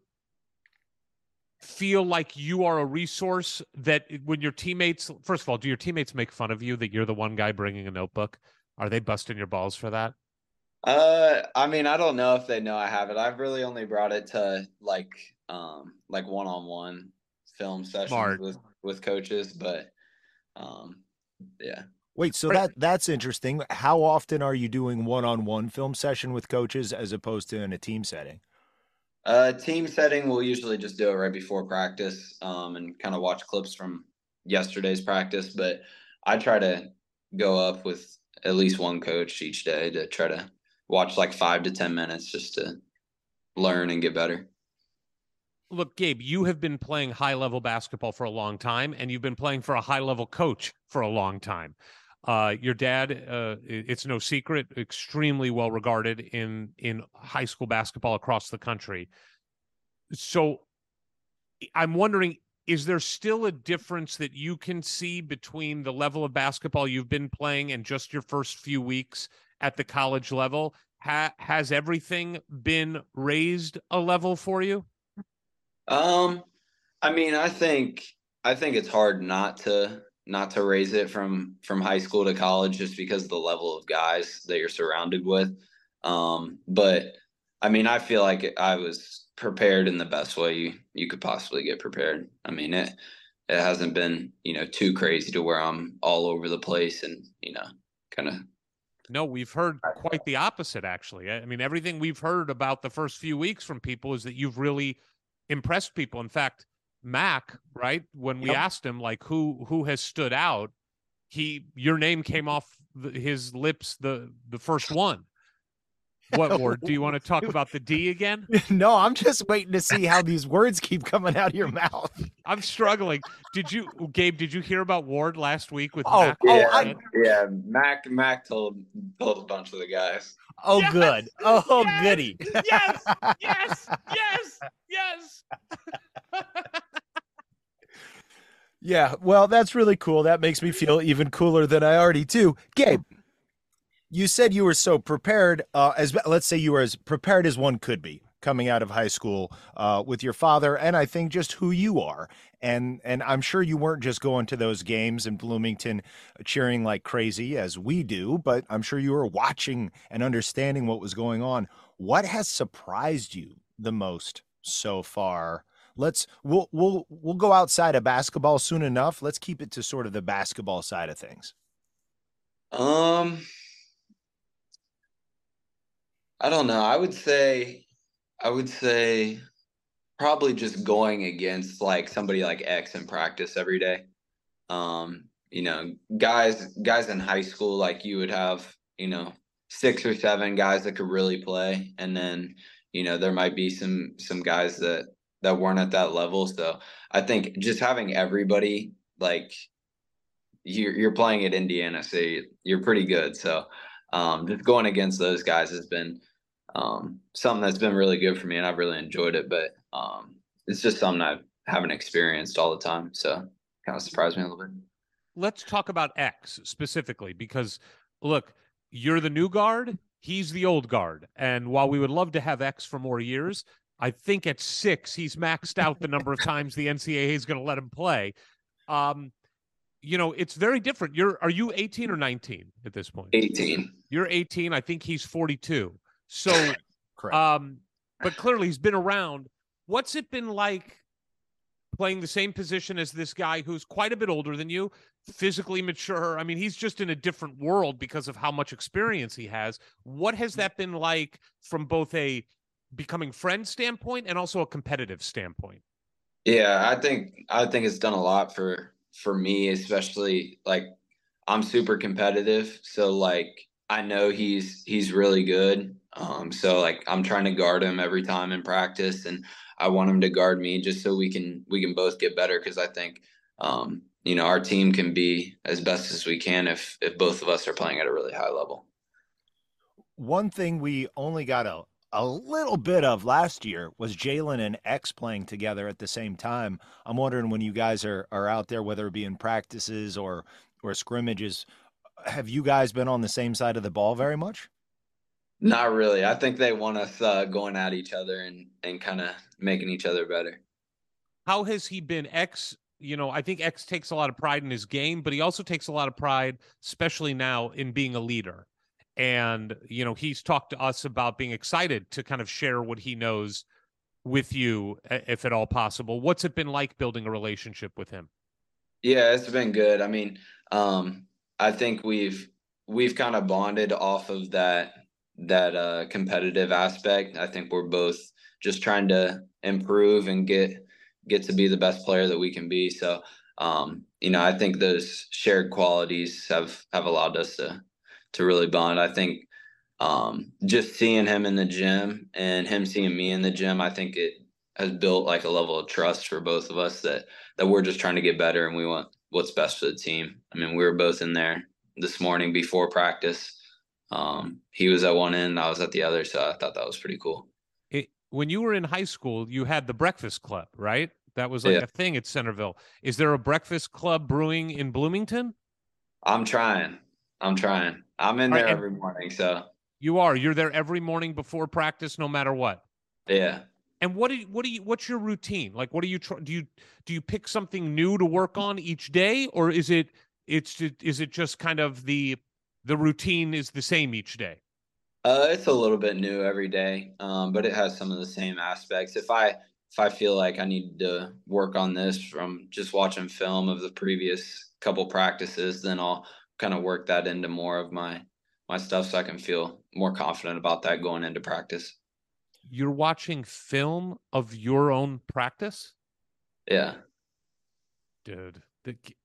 D: feel like you are a resource that when your teammates, first of all, do your teammates make fun of you that you're the one guy bringing a notebook? Are they busting your balls for that?
G: I mean, I don't know if they know I have it. I've really only brought it to like one-on-one film sessions with coaches, but yeah.
F: Wait, so that's interesting. How often are you doing one-on-one film session with coaches as opposed to in a team setting?
G: Team setting, we'll usually just do it right before practice and kind of watch clips from yesterday's practice. But I try to go up with at least one coach each day to try to watch like 5 to 10 minutes just to learn and get better.
D: Look, Gabe, you have been playing high-level basketball for a long time, and you've been playing for a high-level coach for a long time. Your dad, it's no secret, extremely well regarded in high school basketball across the country. So I'm wondering, is there still a difference that you can see between the level of basketball you've been playing and just your first few weeks at the college level? Has everything been raised a level for you?
G: I mean, I think it's hard not to raise it from high school to college just because of the level of guys that you're surrounded with. But I mean, I feel like I was prepared in the best way you could possibly get prepared. I mean, it hasn't been, too crazy to where I'm all over the place and, kind of.
D: No, we've heard quite the opposite, actually. I mean, everything we've heard about the first few weeks from people is that you've really impressed people. In fact, Mac, right, when we asked him like who has stood out, your name came off his lips the first one. What, Ward? Do you want to talk about the D again?
F: No, I'm just waiting to see how these words keep coming out of your mouth.
D: I'm struggling. Gabe, did you hear about Ward last week with
F: Oh,
D: Mac?
G: Yeah, Mac told a bunch of the guys.
F: Oh,
D: Yes!
F: good. Oh,
D: Yes!
F: goody.
D: Yes.
F: Yeah, well, that's really cool. That makes me feel even cooler than I already do. Gabe, you said you were so prepared, let's say you were as prepared as one could be coming out of high school with your father, and I think just who you are. And I'm sure you weren't just going to those games in Bloomington cheering like crazy as we do, but I'm sure you were watching and understanding what was going on. What has surprised you the most so far? We'll go outside of basketball soon enough. Let's keep it to sort of the basketball side of things.
G: I don't know. I would say probably just going against like somebody like X in practice every day. Guys in high school, like you would have, 6 or 7 guys that could really play. And then, there might be some guys that weren't at that level. So I think just having everybody, like you're playing at Indiana, so you're pretty good. So just going against those guys has been something that's been really good for me, and I've really enjoyed it. But it's just something I haven't experienced all the time, so kind of surprised me a little bit.
D: Let's talk about X specifically, because look, you're the new guard, he's the old guard, and while we would love to have X for more years, I think at 6 he's maxed out the number of times the NCAA is going to let him play. It's very different. Are you 18 or 19 at this point?
G: 18.
D: You're 18. I think he's 42. So,
F: Correct.
D: but clearly he's been around. What's it been like playing the same position as this guy who's quite a bit older than you, physically mature? I mean, he's just in a different world because of how much experience he has. What has that been like from both a becoming friend standpoint and also a competitive standpoint?
G: Yeah, I think it's done a lot for me, especially like I'm super competitive. So like I know he's really good. So like I'm trying to guard him every time in practice, and I want him to guard me just so we can both get better. Cause I think, our team can be as best as we can if both of us are playing at a really high level.
F: One thing we only got a little bit of last year was Jalen and X playing together at the same time. I'm wondering when you guys are out there, whether it be in practices or scrimmages, have you guys been on the same side of the ball very much?
G: Not really. I think they want us going at each other and kind of making each other better.
D: How has he been? X, I think X takes a lot of pride in his game, but he also takes a lot of pride, especially now, in being a leader. And, he's talked to us about being excited to kind of share what he knows with you, if at all possible. What's it been like building a relationship with him?
G: Yeah, it's been good. I mean, I think we've kind of bonded off of that competitive aspect. I think we're both just trying to improve and get to be the best player that we can be. So, I think those shared qualities have allowed us to really bond. I think just seeing him in the gym and him seeing me in the gym, I think it has built like a level of trust for both of us that we're just trying to get better and we want what's best for the team. I mean, we were both in there this morning before practice. He was at one end, I was at the other, so I thought that was pretty cool.
D: When you were in high school, you had the Breakfast Club, right? That was like a thing at Centerville. Is there a Breakfast Club brewing in Bloomington?
G: I'm trying. I'm in there every morning, so.
D: You're there every morning before practice, no matter what.
G: Yeah.
D: And what's your routine? Like, what do you pick something new to work on each day, or is it just kind of the routine is the same each day?
G: It's a little bit new every day, but it has some of the same aspects. If I feel like I need to work on this from just watching film of the previous couple practices, then I'll kind of work that into more of my stuff so I can feel more confident about that going into practice.
D: You're watching film of your own practice?
G: Yeah.
D: Dude,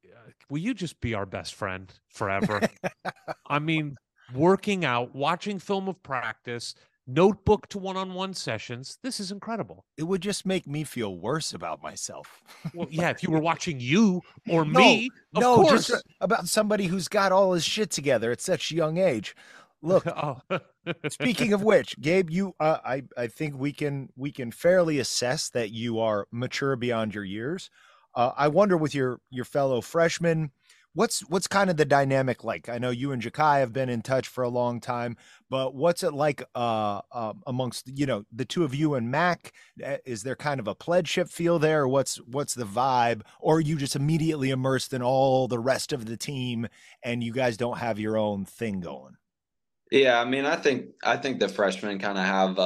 D: will you just be our best friend forever? I mean, working out, watching film of practice, notebook to one-on-one sessions. This is incredible.
F: It would just make me feel worse about myself.
D: Well, yeah, if you were watching you or
F: No,
D: me, of
F: no,
D: course.
F: just about somebody who's got all his shit together at such a young age. Look,
D: Oh.
F: speaking of which, Gabe, you, I think we can fairly assess that you are mature beyond your years. I wonder with your fellow freshmen, what's kind of the dynamic like? I know you and Jakai have been in touch for a long time, but what's it like amongst the two of you and Mac? Is there kind of a pledgeship feel there? Or what's the vibe? Or are you just immediately immersed in all the rest of the team and you guys don't have your own thing going?
G: Yeah, I mean, I think the freshmen kind of have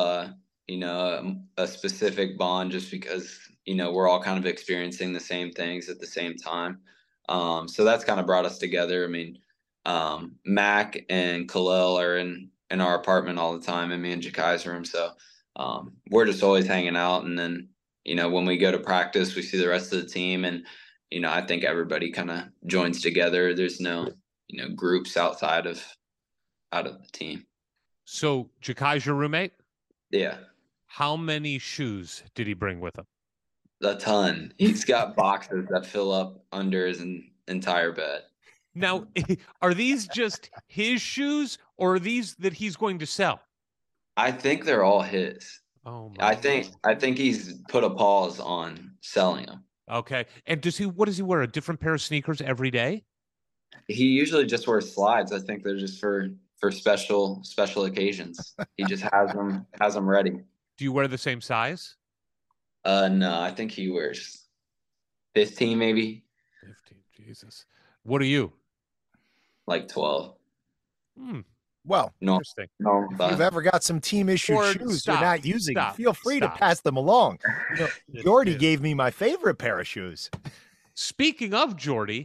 G: a specific bond just because we're all kind of experiencing the same things at the same time. So that's kind of brought us together. I mean, Mac and Khalil are in our apartment all the time, and me and Jakai's room. So we're just always hanging out, and then when we go to practice, we see the rest of the team, and I think everybody kind of joins together. There's no groups outside of the team.
D: So Jakai's your roommate?
G: Yeah.
D: How many shoes did he bring with him?
G: A ton. He's got boxes that fill up under his entire bed.
D: Now, are these just his shoes or are these that he's going to sell?
G: I think they're all his.
D: Oh
G: I think he's put a pause on selling them.
D: Okay. And what does he wear? A different pair of sneakers every day?
G: He usually just wears slides. I think they're just for special occasions. He just has them ready.
D: Do you wear the same size?
G: No, I think he wears 15 maybe.
D: 15. Jesus. What are you?
G: Like 12.
F: Well,
G: No,
D: interesting.
G: No,
F: if you've ever got some team issue
D: Or
F: shoes
D: stop,
F: you're not using,
D: stop,
F: feel free
D: stop.
F: to pass them along.
D: Yes,
F: Jordy
D: yes.
F: gave me my favorite pair of shoes.
D: Speaking of Jordy,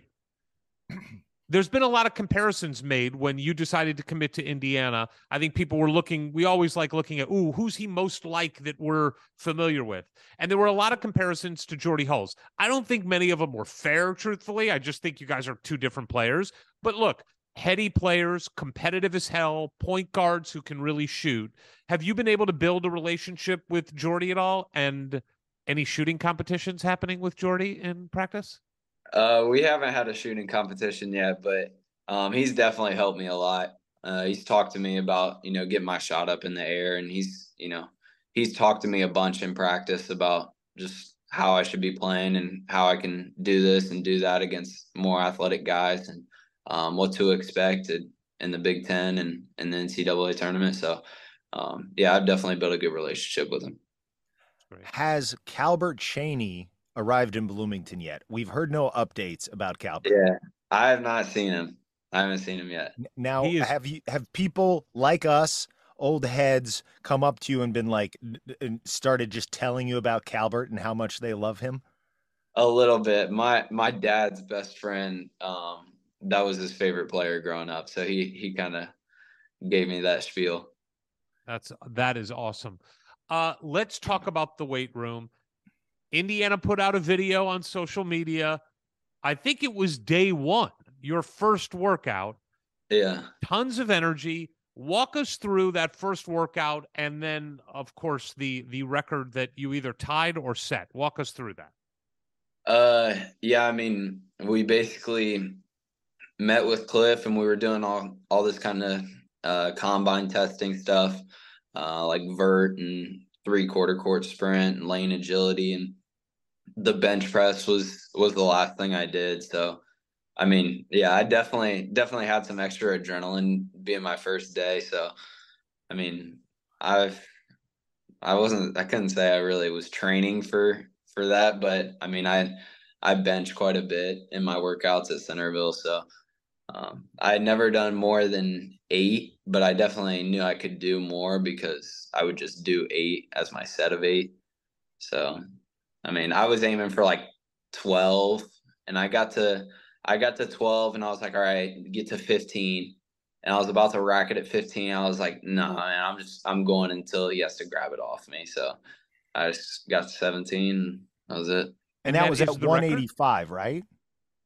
D: there's been a lot of comparisons made when you decided to commit to Indiana. I think people were we always like looking at, who's he most like that we're familiar with? And there were a lot of comparisons to Jordy Hulls. I don't think many of them were fair, truthfully. I just think you guys are two different players. But look, heady players, competitive as hell, point guards who can really shoot. Have you been able to build a relationship with Jordy at all? And any shooting competitions happening with Jordy in practice?
G: We haven't had a shooting competition yet, but he's definitely helped me a lot. He's talked to me about, getting my shot up in the air, and he's talked to me a bunch in practice about just how I should be playing and how I can do this and do that against more athletic guys, and what to expect in the Big Ten and the NCAA tournament. So, yeah, I've definitely built a good relationship with him.
F: Has Calbert Chaney arrived in Bloomington yet? We've heard no updates about Calbert.
G: Yeah, I have not seen him. I haven't seen him yet.
F: Now, have people like us, old heads, come up to you and been like, and started just telling you about Calbert and how much they love him?
G: A little bit. My dad's best friend, that was his favorite player growing up, so he kind of gave me that spiel.
D: That is awesome. Let's talk about the weight room. Indiana put out a video on social media. I think it was day one, your first workout.
G: Yeah.
D: Tons of energy. Walk us through that first workout, and then, of course, the record that you either tied or set. Walk us through that.
G: Yeah, I mean, we basically met with Cliff, and we were doing all this kind of combine testing stuff, like vert and 3/4 court sprint and lane agility, and the bench press was the last thing I did. So, I mean, yeah, I definitely had some extra adrenaline being my first day. So, I mean, I couldn't say I really was training for that, but I mean, I benched quite a bit in my workouts at Centerville. So, I had never done more than 8, but I definitely knew I could do more because I would just do 8 as my set of 8. So, I mean, I was aiming for like 12, and I got to 12, and I was like, all right, get to 15. And I was about to rack it at 15. I was like, no, man, I'm going until he has to grab it off me. So I just got to 17. That was it.
F: And that was at
D: is the
F: 185, right?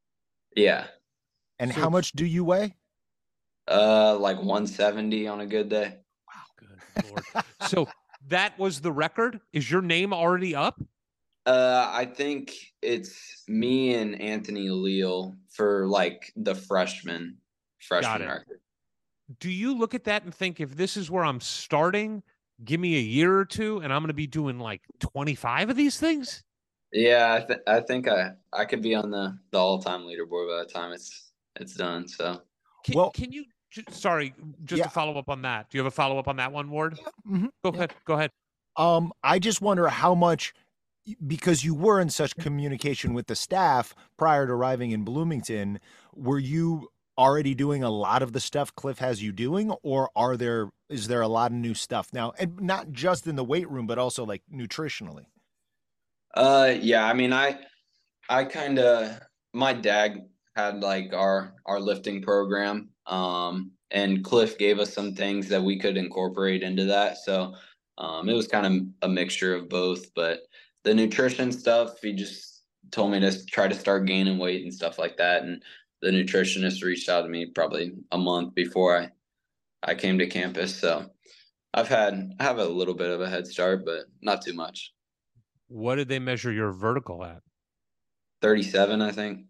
G: Yeah.
F: And
D: So-
F: how much do you weigh?
G: Like 170 on a good day.
D: Good Lord. So that was the record. Is your name already up?
G: I think it's me and Anthony Leal for like the freshman
D: Got it.
G: record.
D: Do you look at that and think, if this is where I'm starting, give me a year or two and I'm going to be doing like 25 of these things?
G: Yeah, I think I could be on the all-time leaderboard by the time it's done. So
D: Can you sorry, just to follow up on that. Do you have a follow up on that one, Ward?
F: Mm-hmm.
D: Go ahead.
F: I just wonder how much, because you were in such communication with the staff prior to arriving in Bloomington, were you already doing a lot of the stuff Cliff has you doing, or is there a lot of new stuff now, and not just in the weight room, but also like nutritionally?
G: Yeah, I mean, I kind of, my dad had like our lifting program, and Cliff gave us some things that we could incorporate into that. So it was kind of a mixture of both, but the nutrition stuff, he just told me to try to start gaining weight and stuff like that. And the nutritionist reached out to me probably a month before I came to campus. So I have a little bit of a head start, but not too much.
D: What did they measure your vertical at?
G: 37, I think.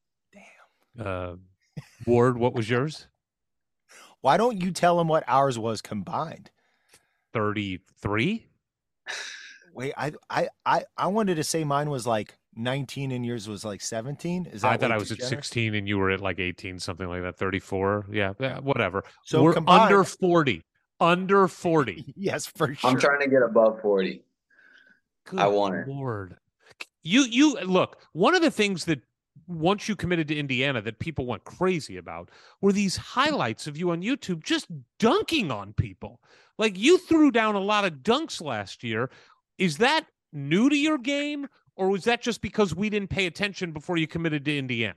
D: Ward, what was yours?
F: Why don't you tell him what ours was combined?
D: 33?
F: Wait, I wanted to say mine was like 19 and yours was like 17. Is that
D: I thought
F: way
D: I was
F: too
D: at
F: generous?
D: 16 and you were at like 18, something like that. 34. Yeah, whatever.
F: So
D: we're
F: combined-
D: under 40. Under 40.
F: Yes, for sure.
G: I'm trying to get above 40.
D: Good
G: I want it.
D: Lord. You look, one of the things that once you committed to Indiana that people went crazy about were these highlights of you on YouTube just dunking on people. Like, you threw down a lot of dunks last year. Is that new to your game, or was that just because we didn't pay attention before you committed to Indiana?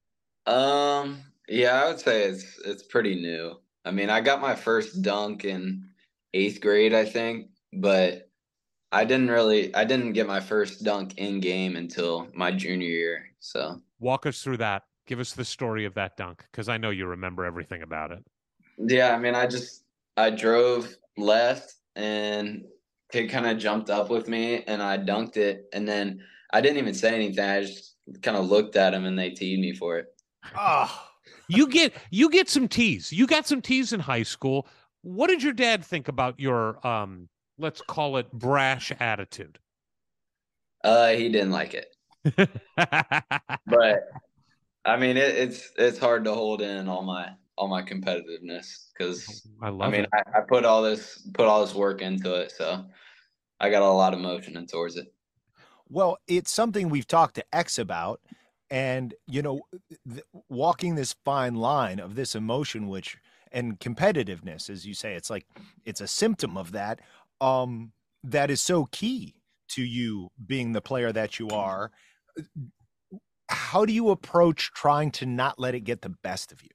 G: Yeah, I would say it's pretty new. I mean, I got my first dunk in 8th grade, I think, but I didn't get my first dunk in game until my junior year. So
D: Walk us through that. Give us the story of that dunk, because I know you remember everything about it.
G: yeah, I mean, I drove left and kid kind of jumped up with me and I dunked it, and then I didn't even say anything. I just kind of looked at him and they teed me for it.
F: Oh,
D: You get some teas. You got some teas in high school. What did your dad think about your let's call it brash attitude?
G: He didn't like it, but I mean, it's hard to hold in all my competitiveness because
D: I love it.
G: I put all this work into it, so I got a lot of emotion towards it.
F: well, it's something we've talked to X about, and walking this fine line of this emotion, and competitiveness, as you say, it's a symptom of that. That is so key to you being the player that you are. How do you approach trying to not let it get the best of you?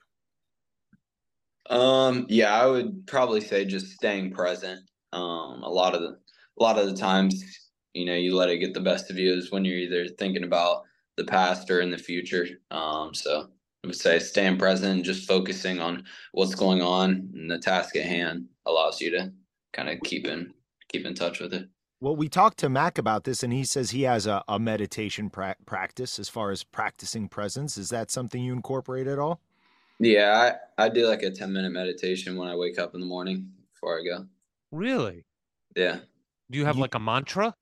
G: Yeah, I would probably say just staying present. A lot of the times, you let it get the best of you is when you're either thinking about the past or in the future. So I would say staying present, just focusing on what's going on, and the task at hand allows you to kind of keep in touch with it.
F: Well, we talked to Mac about this, and he says he has a meditation practice as far as practicing presence. Is that something you incorporate at all?
G: Yeah, I do like a 10-minute meditation when I wake up in the morning before I go.
D: Really?
G: Yeah.
D: Do you have like a mantra?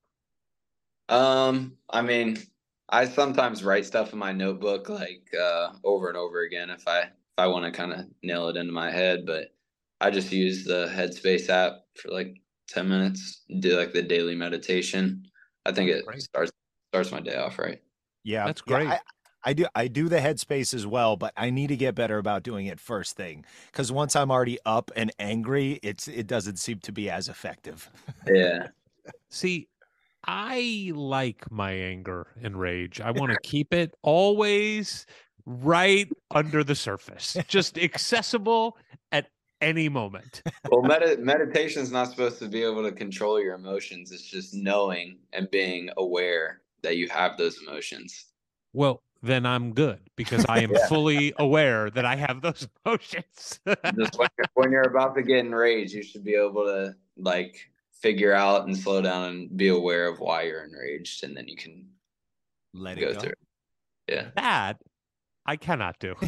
G: I mean, I sometimes write stuff in my notebook like over and over again if I want to kind of nail it into my head, but I just use the Headspace app for like 10 minutes, do like the daily meditation. I think it starts my day off right.
F: Yeah,
D: That's great.
F: Yeah, I do the Headspace as well, but I need to get better about doing it first thing, because once I'm already up and angry, it doesn't seem to be as effective.
G: Yeah.
D: See, I like my anger and rage. I want to keep it always right under the surface, just accessible at any moment.
G: Well, meditation is not supposed to be able to control your emotions. It's just knowing and being aware that you have those emotions.
D: Well, then I'm good because I am fully aware that I have those emotions.
G: Just when you're about to get enraged, you should be able to like figure out and slow down and be aware of why you're enraged, and then you can
F: Let it
G: go
F: go.
G: through it. Yeah.
D: That I cannot do.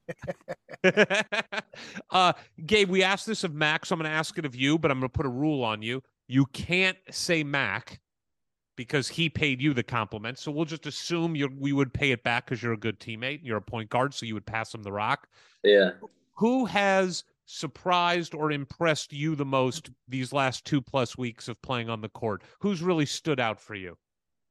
D: Gabe, we asked this of Mac, so I'm going to ask it of you, but I'm going to put a rule on you. You can't say Mac because he paid you the compliment. So we'll just assume we would pay it back because you're a good teammate and you're a point guard, so you would pass him the rock.
G: Yeah.
D: Who has surprised or impressed you the most these last 2+ weeks of playing on the court? Who's really stood out for you?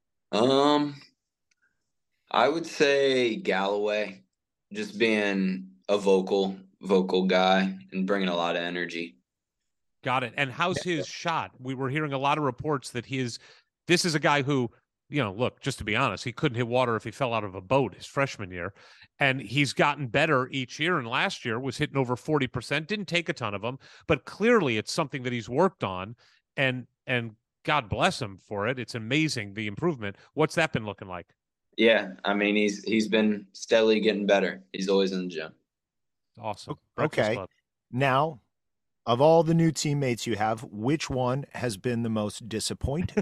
G: I would say Galloway, just being a vocal guy and bringing a lot of energy.
D: Got it. And how's his shot? We were hearing a lot of reports that this is a guy who, look, just to be honest, he couldn't hit water if he fell out of a boat his freshman year. And he's gotten better each year. And last year was hitting over 40%. Didn't take a ton of them, but clearly it's something that he's worked on. And God bless him for it. It's amazing, the improvement. What's that been looking like?
G: Yeah, I mean, he's been steadily getting better. He's always in the gym.
D: Awesome.
F: Okay. Now, of all the new teammates you have, which one has been the most disappointing?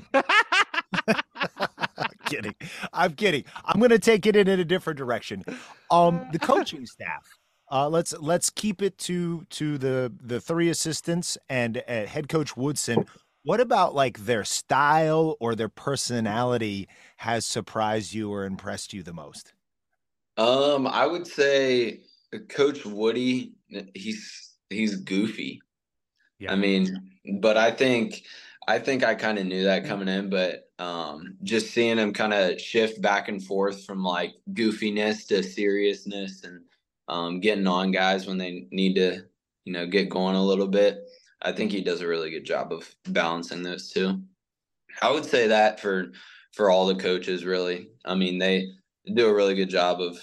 F: I'm kidding. I'm going to take it in a different direction. The coaching staff. Let's keep it to the three assistants and head coach Woodson. What about like their style or their personality has surprised you or impressed you the most?
G: I would say Coach Woody, he's goofy.
D: Yeah.
G: I mean, but I think I kind of knew that coming in, but just seeing him kind of shift back and forth from like goofiness to seriousness and getting on guys when they need to, get going a little bit. I think he does a really good job of balancing those two. I would say that for all the coaches, really. I mean, they do a really good job of,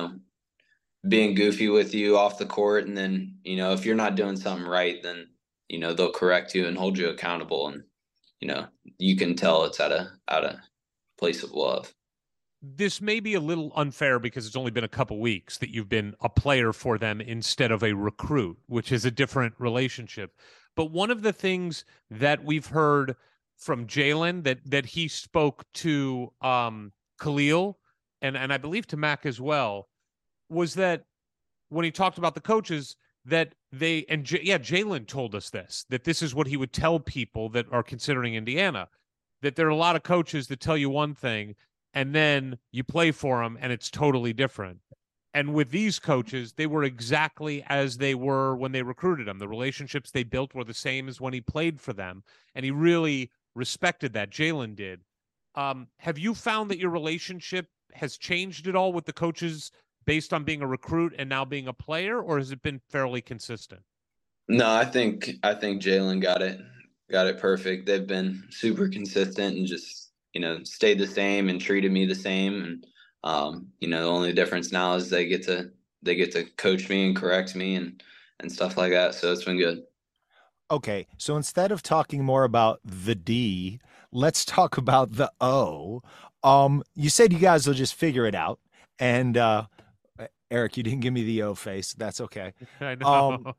G: being goofy with you off the court. And then, if you're not doing something right, then, they'll correct you and hold you accountable. And, you can tell it's out of place of love.
D: This may be a little unfair because it's only been a couple weeks that you've been a player for them instead of a recruit, which is a different relationship. But one of the things that we've heard from Jalen that he spoke to Khalil and I believe to Mac as well was that when he talked about the coaches that Jalen told us that this is what he would tell people that are considering Indiana, that there are a lot of coaches that tell you one thing and then you play for them and it's totally different. And with these coaches, they were exactly as they were when they recruited him. The relationships they built were the same as when he played for them. And he really respected that. Jalen did. Have you found that your relationship has changed at all with the coaches based on being a recruit and now being a player, or has it been fairly consistent?
G: No, I think Jalen got it perfect. They've been super consistent and just, stayed the same and treated me the same. And the only difference now is they get to coach me and correct me and stuff like that. So it's been good.
F: Okay, so instead of talking more about the D, let's talk about the O. You said you guys will just figure it out, and Eric, you didn't give me the O face. That's okay.
D: I know.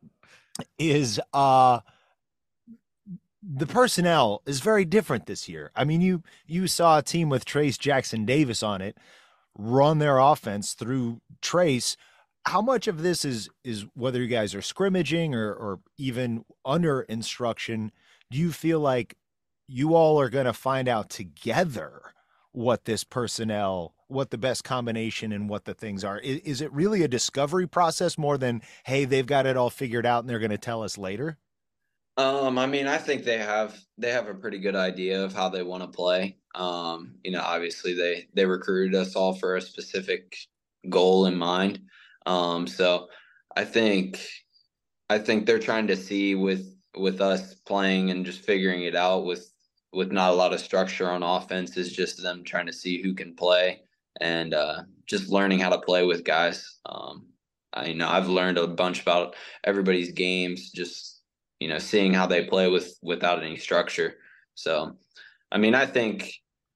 F: The personnel is very different this year. I mean, you saw a team with Trace Jackson Davis on it run their offense through Trace. How much of this is whether you guys are scrimmaging or even under instruction? Do you feel like you all are going to find out together what this personnel, what the best combination and what the things are? Is it really a discovery process more than, hey, they've got it all figured out and they're going to tell us later?
G: I mean, I think they have a pretty good idea of how they want to play. Obviously they recruited us all for a specific goal in mind. So I think they're trying to see with us playing and just figuring it out with not a lot of structure on offense is just them trying to see who can play and just learning how to play with guys. I've learned a bunch about everybody's games, just, seeing how they play without any structure. So, I mean, I think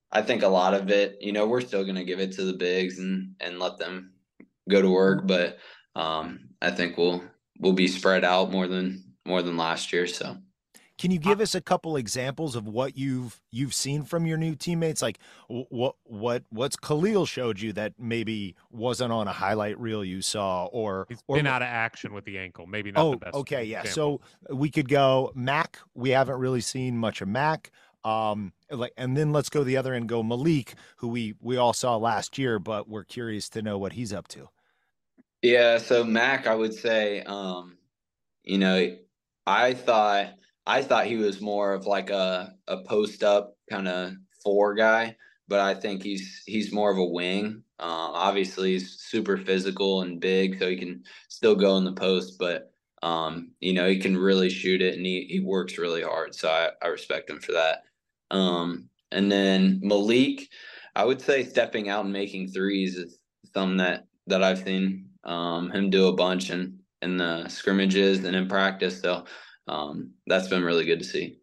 G: I think a lot of it, we're still going to give it to the bigs and let them go to work, but I think we'll be spread out more than last year. So
F: Can you give us a couple examples of what you've seen from your new teammates? Like what's Khalil showed you that maybe wasn't on a highlight reel you saw, or
D: He's been out of action with the ankle. Maybe not the best.
F: Okay, yeah.
D: example.
F: So we could go Mac. We haven't really seen much of Mac. And then let's go the other end. Go Malik, who we all saw last year, but we're curious to know what he's up to.
G: yeah, so Mac, I would say, you know, I thought he was more of like a post up kind of four guy, but I think he's more of a wing. Obviously, he's super physical and big, so he can still go in the post, but he can really shoot it and he works really hard. So I respect him for that. And then Malik, I would say stepping out and making threes is something that I've seen him do a bunch in the scrimmages and in practice. So that's been really good to see.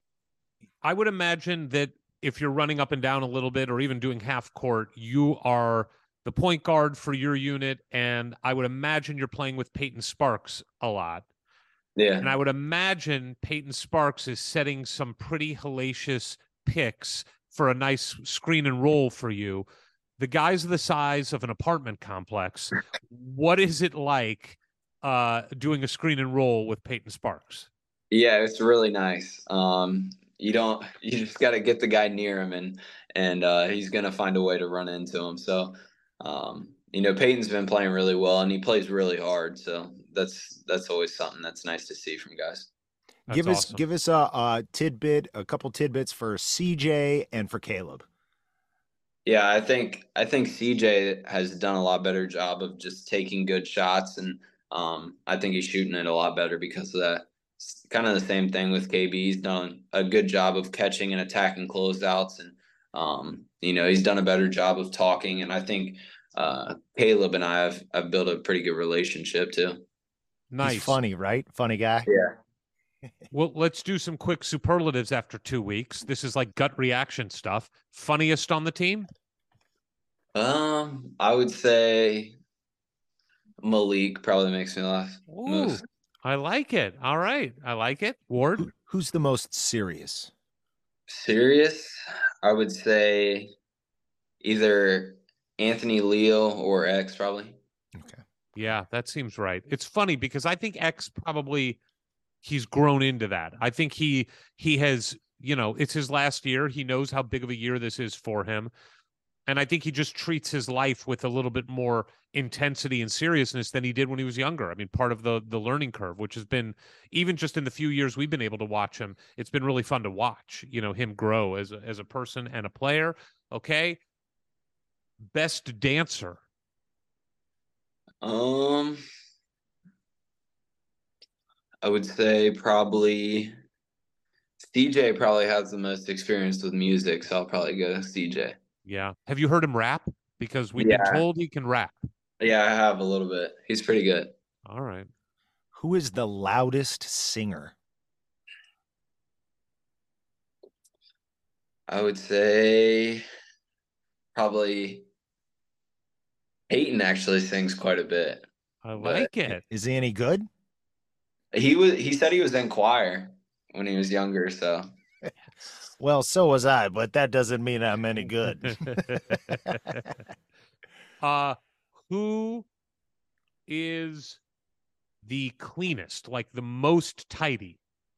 D: I would imagine that if you're running up and down a little bit or even doing half court, you are the point guard for your unit. And I would imagine you're playing with Peyton Sparks a lot.
G: Yeah.
D: And I would imagine Peyton Sparks is setting some pretty hellacious picks for a nice screen and roll for you. The guys are the size of an apartment complex. What is it like doing a screen and roll with Peyton Sparks?
G: Yeah, it's really nice. You just got to get the guy near him and he's going to find a way to run into him. So, Peyton's been playing really well and he plays really hard. So that's always something that's nice to see from guys.
D: That's
F: Give us a couple tidbits for CJ and for Caleb.
G: Yeah, I think CJ has done a lot better job of just taking good shots, and I think he's shooting it a lot better because of that. It's kind of the same thing with KB. He's done a good job of catching and attacking closeouts, and he's done a better job of talking. And I think Caleb and I have built a pretty good relationship too.
D: Nice.
F: He's funny, right? Funny guy.
G: Yeah.
D: Well, let's do some quick superlatives after 2 weeks. This is like gut reaction stuff. Funniest on the team?
G: I would say Malik probably makes me laugh most.
D: I like it. All right. I like it. Ward?
F: Who's the most serious?
G: Serious? I would say either Anthony Leo or X probably.
F: Okay.
D: Yeah, that seems right. It's funny because I think X probably he's grown into that. I think he has, it's his last year. He knows how big of a year this is for him. And I think he just treats his life with a little bit more intensity and seriousness than he did when he was younger. I mean, part of the learning curve, which has been, even just in the few years we've been able to watch him, it's been really fun to watch, him grow as a person and a player. Okay. Best dancer.
G: I would say probably CJ probably has the most experience with music, so I'll probably go CJ.
D: Yeah. Have you heard him rap? Because we've been told he can rap.
G: Yeah, I have a little bit. He's pretty good.
D: All right.
F: Who is the loudest singer?
G: I would say probably Peyton actually sings quite a bit.
D: I like it.
F: Is he any good?
G: He said he was in choir when he was younger, so.
F: Well, so was I, but that doesn't mean I'm any good.
D: Who is the cleanest, like the most tidy?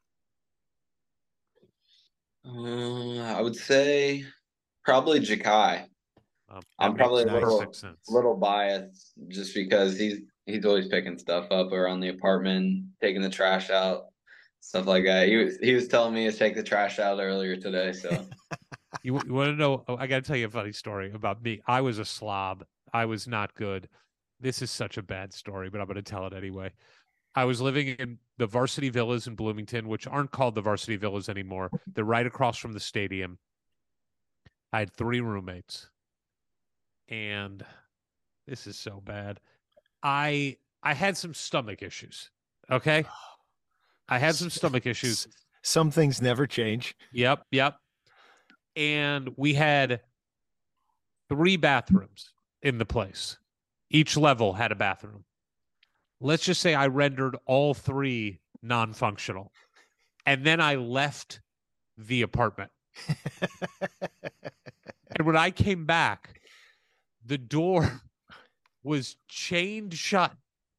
G: I would say probably Jakai. I'm probably a little biased just because he's always picking stuff up around the apartment, taking the trash out, stuff like that. He was telling me to take the trash out earlier today. So
D: you want to know? I got to tell you a funny story about me. I was a slob. I was not good. This is such a bad story, but I'm going to tell it anyway. I was living in the Varsity Villas in Bloomington, which aren't called the Varsity Villas anymore. They're right across from the stadium. I had 3 roommates. And this is so bad. I had some stomach issues. Okay. I had some stomach issues.
F: Some things never change.
D: Yep. and we had 3 bathrooms in the place. Each level had a bathroom. Let's just say I rendered all 3 non-functional, and then I left the apartment. And when I came back, the door was chained shut.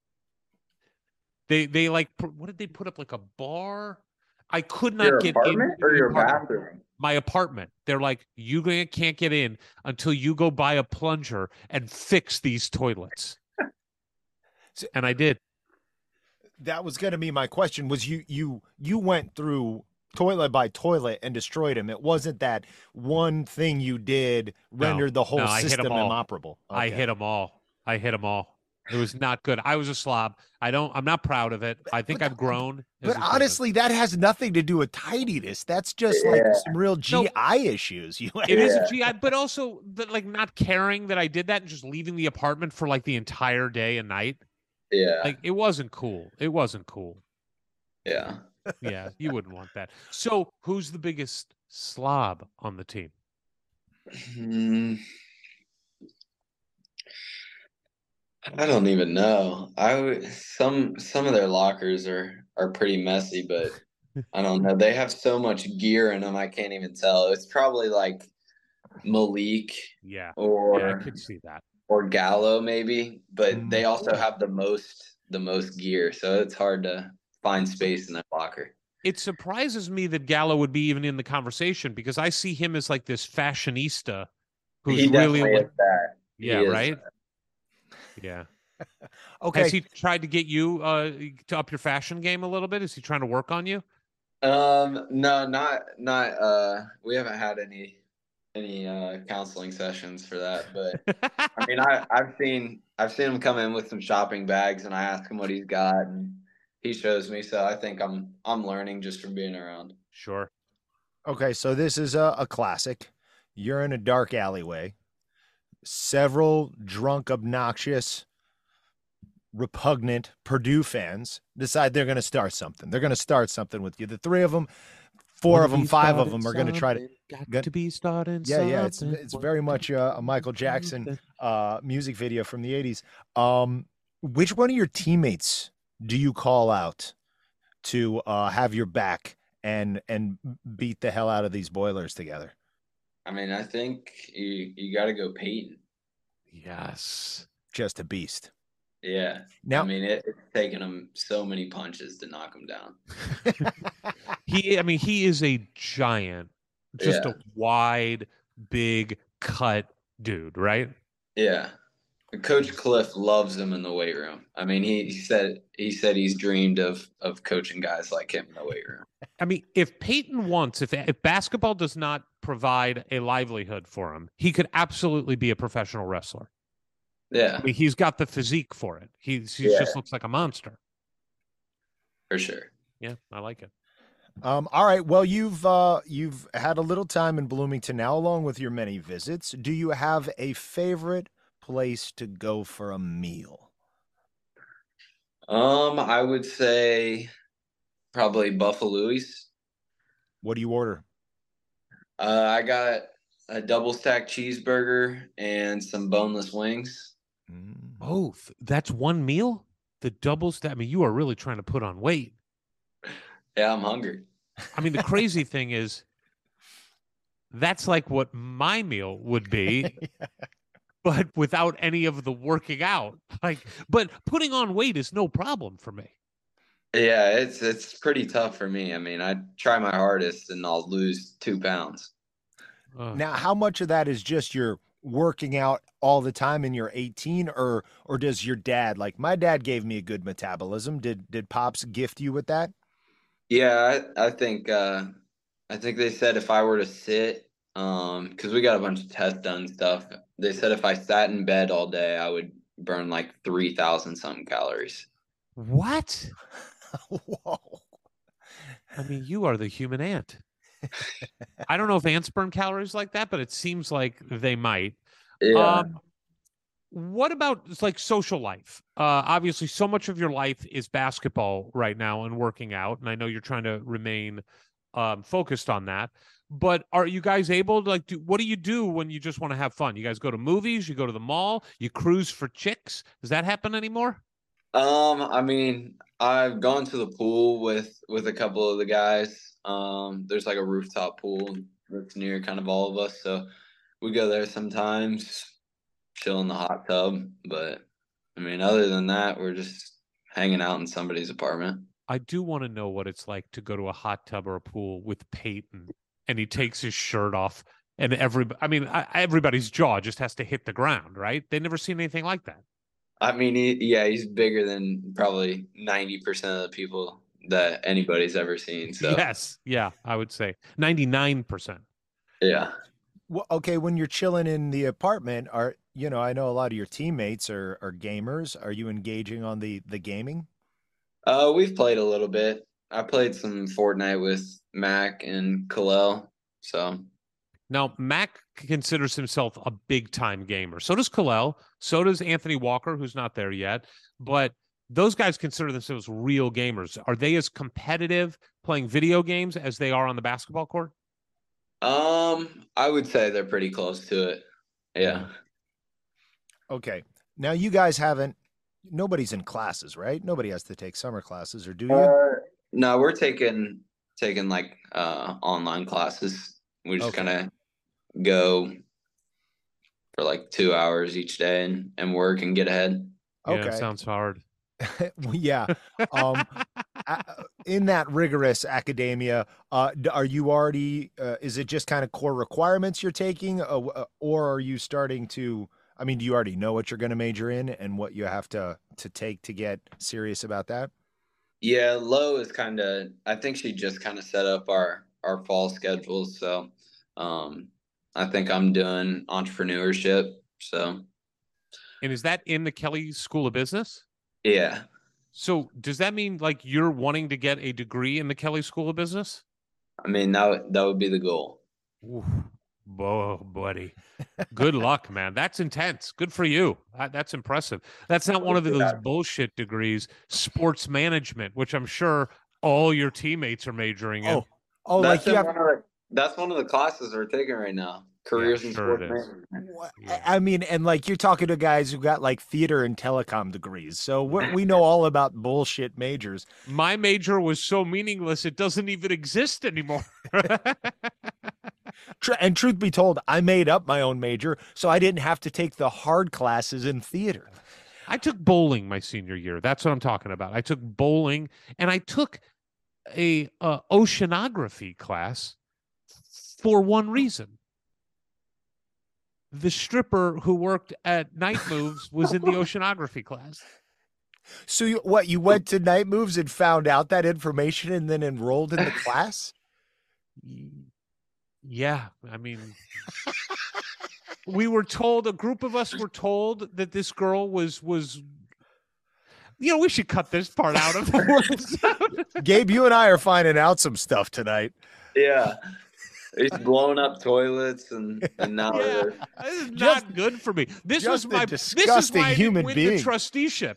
D: They like, what did they put up, like a bar? I could not get in.
G: Your apartment or your bathroom?
D: My apartment. They're like, you can't get in until you go buy a plunger and fix these toilets. And I did.
F: That was going to be my question. Was you went through toilet by toilet and destroyed them? It wasn't that one thing you did rendered the whole system inoperable. Okay.
D: I hit them all. It was not good. I was a slob. I'm not proud of it. I think I've grown.
F: But honestly, that has nothing to do with tidiness. That's just like some real GI issues.
D: It is a GI, but also like not caring that I did that and just leaving the apartment for like the entire day and night.
G: Yeah.
D: Like it wasn't cool.
G: Yeah.
D: Yeah, you wouldn't want that. So who's the biggest slob on the team?
G: I don't even know. Some of their lockers are pretty messy, but I don't know. They have so much gear in them, I can't even tell. It's probably like Malik.
D: Yeah.
G: Or
D: I could see that.
G: Or Gallo maybe, but they also have the most gear, so it's hard to find space in that locker.
D: It surprises me that Gallo would be even in the conversation because I see him as like this fashionista who's really
G: is that.
D: Yeah, right? Yeah.
F: Okay.
D: Has he tried to get you to up your fashion game a little bit? Is he trying to work on you?
G: No, not we haven't had any counseling sessions for that, but I mean I've seen him come in with some shopping bags and I ask him what he's got and he shows me, so I think I'm learning just from being around.
D: Sure.
F: Okay, so this is a classic. You're in a dark alleyway. Several drunk, obnoxious, repugnant Purdue fans decide they're going to start something. They're going to start something with you. The 3 of them, 4 of them, 5 of them are going to try to
D: got to be starting.
F: Yeah. It's very much a Michael Jackson music video from the 80s. Which one of your teammates do you call out to have your back and beat the hell out of these Boilers together?
G: I mean, I think you got to go Peyton.
D: Yes.
F: Just a beast.
G: Yeah.
F: Now,
G: I mean, it's taken him so many punches to knock him down.
D: He is a giant, just a wide, big cut dude, right?
G: Yeah. Coach Cliff loves him in the weight room. I mean, he said he's dreamed of coaching guys like him in the weight room.
D: I mean, if Peyton wants, if basketball does not provide a livelihood for him, he could absolutely be a professional wrestler.
G: Yeah.
D: I mean, he's got the physique for it. He just looks like a monster.
G: For sure.
D: Yeah, I like it.
F: All right. Well, you've had a little time in Bloomington now, along with your many visits. Do you have a favorite place to go for a meal?
G: I would say probably Buffalo's.
F: What do you order?
G: I got a double stack cheeseburger and some boneless wings.
D: Oh, that's one meal? The double stack. I mean, you are really trying to put on weight.
G: Yeah, I'm hungry.
D: I mean, the crazy thing is that's like what my meal would be.
F: Yeah.
D: But without any of the working out. But putting on weight is no problem for me.
G: Yeah, it's pretty tough for me. I mean, I try my hardest and I'll lose 2 pounds.
F: Now, how much of that is just your working out all the time and you're 18, or does your dad, like my dad gave me a good metabolism. Did Pops gift you with that?
G: Yeah, I think they said if I were to sit, because we got a bunch of tests done and stuff. They said if I sat in bed all day, I would burn like 3,000 something calories.
D: What?
F: Whoa.
D: I mean, you are the human ant. I don't know if ants burn calories like that, but it seems like they might.
G: Yeah.
D: What about like social life? Obviously, so much of your life is basketball right now and working out, and I know you're trying to remain focused on that. But are you guys able to like what do you do when you just want to have fun? You guys go to movies, you go to the mall, you cruise for chicks? Does that happen anymore?
G: I mean, I've gone to the pool with a couple of the guys. There's like a rooftop pool that's near kind of all of us, so we go there sometimes, chill in the hot tub. But I mean, other than that, we're just hanging out in somebody's apartment.
D: I do want to know what it's like to go to a hot tub or a pool with Peyton and he takes his shirt off and everybody's jaw just has to hit the ground, right? They never seen anything like that.
G: I mean, he's bigger than probably 90% of the people that anybody's ever seen. So
D: yes, yeah, I would say 99%.
G: Yeah.
F: Well, okay, when you're chilling in the apartment, I know a lot of your teammates are gamers. Are you engaging on the gaming?
G: We've played a little bit. I played some Fortnite with Mac and Kalel. So
D: now Mac considers himself a big time gamer. So does Kalel. So does Anthony Walker, who's not there yet. But those guys consider themselves real gamers. Are they as competitive playing video games as they are on the basketball court?
G: I would say they're pretty close to it. Yeah.
F: Okay. Now you guys nobody's in classes, right? Nobody has to take summer classes, or do you?
G: No, we're taking like online classes. We just kind of go for like 2 hours each day and work and get ahead.
F: Okay.
D: Yeah, sounds hard.
F: Yeah. In that rigorous academia, are you already, is it just kind of core requirements you're taking, or are you starting to, do you already know what you're going to major in and what you have to take to get serious about that?
G: Yeah, Lo is I think she just kind of set up our fall schedules. So I think I'm doing entrepreneurship. So.
D: And is that in the Kelley School of Business?
G: Yeah.
D: So does that mean like you're wanting to get a degree in the Kelley School of Business?
G: I mean, that would be the goal.
D: Ooh, buddy. Good luck, man. That's intense. Good for you. That's impressive. That's not one of those bullshit degrees, sports management, which I'm sure all your teammates are majoring in.
F: Oh,
G: that's that's one of the classes we're taking right now. Careers in sports management.
F: Yeah. And like you're talking to guys who got like theater and telecom degrees. So we know all about bullshit majors.
D: My major was so meaningless, it doesn't even exist anymore.
F: And truth be told, I made up my own major, so I didn't have to take the hard classes in theater.
D: I took bowling my senior year. That's what I'm talking about. I took bowling, and I took a oceanography class for one reason. The stripper who worked at Night Moves was in the oceanography class.
F: So you went to Night Moves and found out that information and then enrolled in the class?
D: Yeah. We were told, a group of us were told that this girl was, we should cut this part out of the
F: Gabe, you and I are finding out some stuff tonight.
G: Yeah. He's blowing up toilets and now
D: this is not good for me. This is why I didn't win the trusteeship.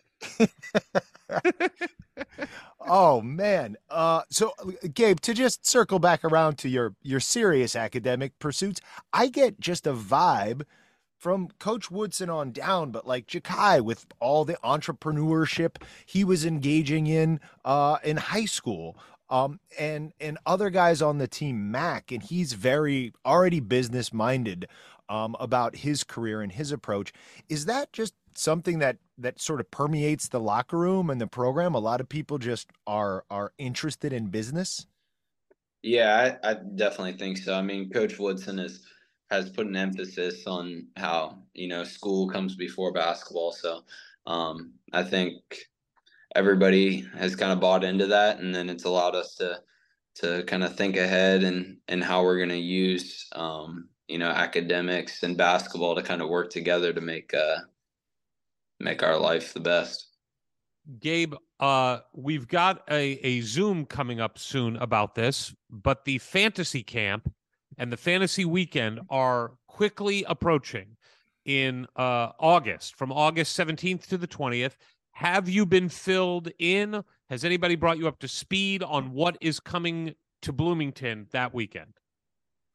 F: Oh man. So Gabe, to just circle back around to your serious academic pursuits, I get just a vibe from Coach Woodson on down, but like Jakai with all the entrepreneurship he was engaging in high school. And other guys on the team, Mac, and he's very already business minded about his career and his approach. Is that just something that sort of permeates the locker room and the program? A lot of people just are interested in business.
G: Yeah, I definitely think so. I mean, Coach Woodson has put an emphasis on how, school comes before basketball. So I think everybody has kind of bought into that, and then it's allowed us to kind of think ahead and how we're going to use academics and basketball to kind of work together to make our life the best.
D: Gabe, we've got a Zoom coming up soon about this, but the fantasy camp and the fantasy weekend are quickly approaching in August, from August 17th to the 20th. Have you been filled in? Has anybody brought you up to speed on what is coming to Bloomington that weekend?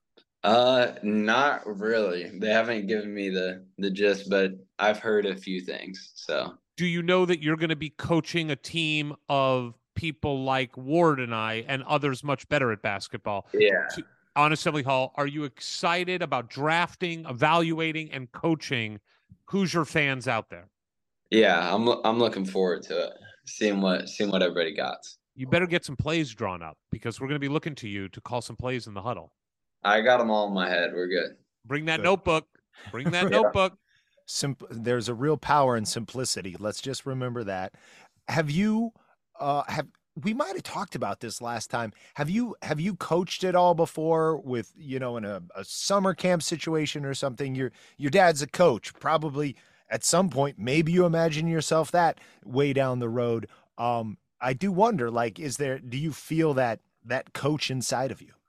G: Not really. They haven't given me the gist, but I've heard a few things. So
D: Do you know that you're going to be coaching a team of people like Ward and I and others much better at basketball
G: yeah,
D: on Assembly Hall? Are you excited about drafting, evaluating, and coaching Hoosier fans out there?
G: yeah, I'm looking forward to it. Seeing what everybody got.
D: You better get some plays drawn up because we're going to be looking to you to call some plays in the huddle.
G: I got them all in my head. We're good.
D: Bring that
F: Good.
D: notebook. Bring that
F: Yeah.
D: notebook.
F: There's a real power in simplicity. Let's just remember that. Have you we might have talked about this last time. Have you coached at all before with, in a summer camp situation or something? Your dad's a coach, probably at some point. Maybe you imagine yourself that way down the road. I do wonder, like, do you feel that coach inside of you?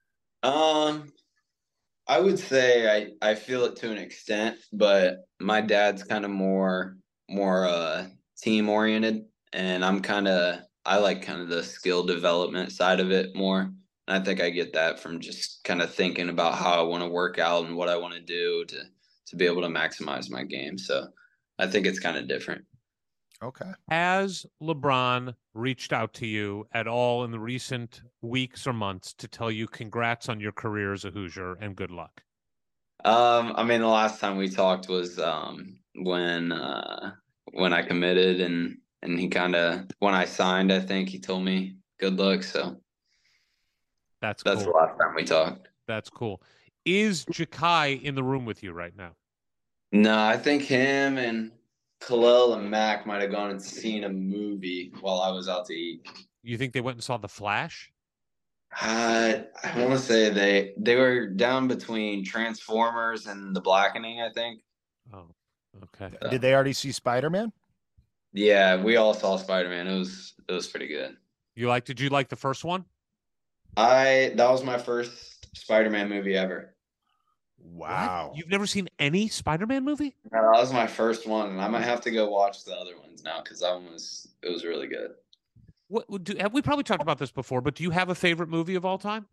G: I would say I feel it to an extent, but my dad's kind of more team oriented, and I like kind of the skill development side of it more. And I think I get that from just kind of thinking about how I want to work out and what I want to do to be able to maximize my game. So I think it's kind of different.
F: Okay.
D: Has LeBron reached out to you at all in the recent weeks or months to tell you congrats on your career as a Hoosier and good luck?
G: I mean, the last time we talked was when I committed and he when I signed, I think he told me good luck. So
D: that's
G: cool.
D: The
G: last time we talked.
D: That's cool. Is Jakai in the room with you right now?
G: No, I think him and Khalil and Mac might have gone and seen a movie while I was out to eat.
D: You think they went and saw The Flash?
G: I want to say they were down between Transformers and The Blackening, I think.
D: Oh, okay.
F: Did they already see Spider-Man?
G: Yeah, we all saw Spider-Man. It was pretty good.
D: Did you like the first one?
G: That was my first Spider-Man movie ever.
F: Wow.
D: What? You've never seen any Spider-Man movie?
G: No, that was my first one, and I might have to go watch the other ones now because it was really good.
D: Have we probably talked about this before, but do you have a favorite movie of all time?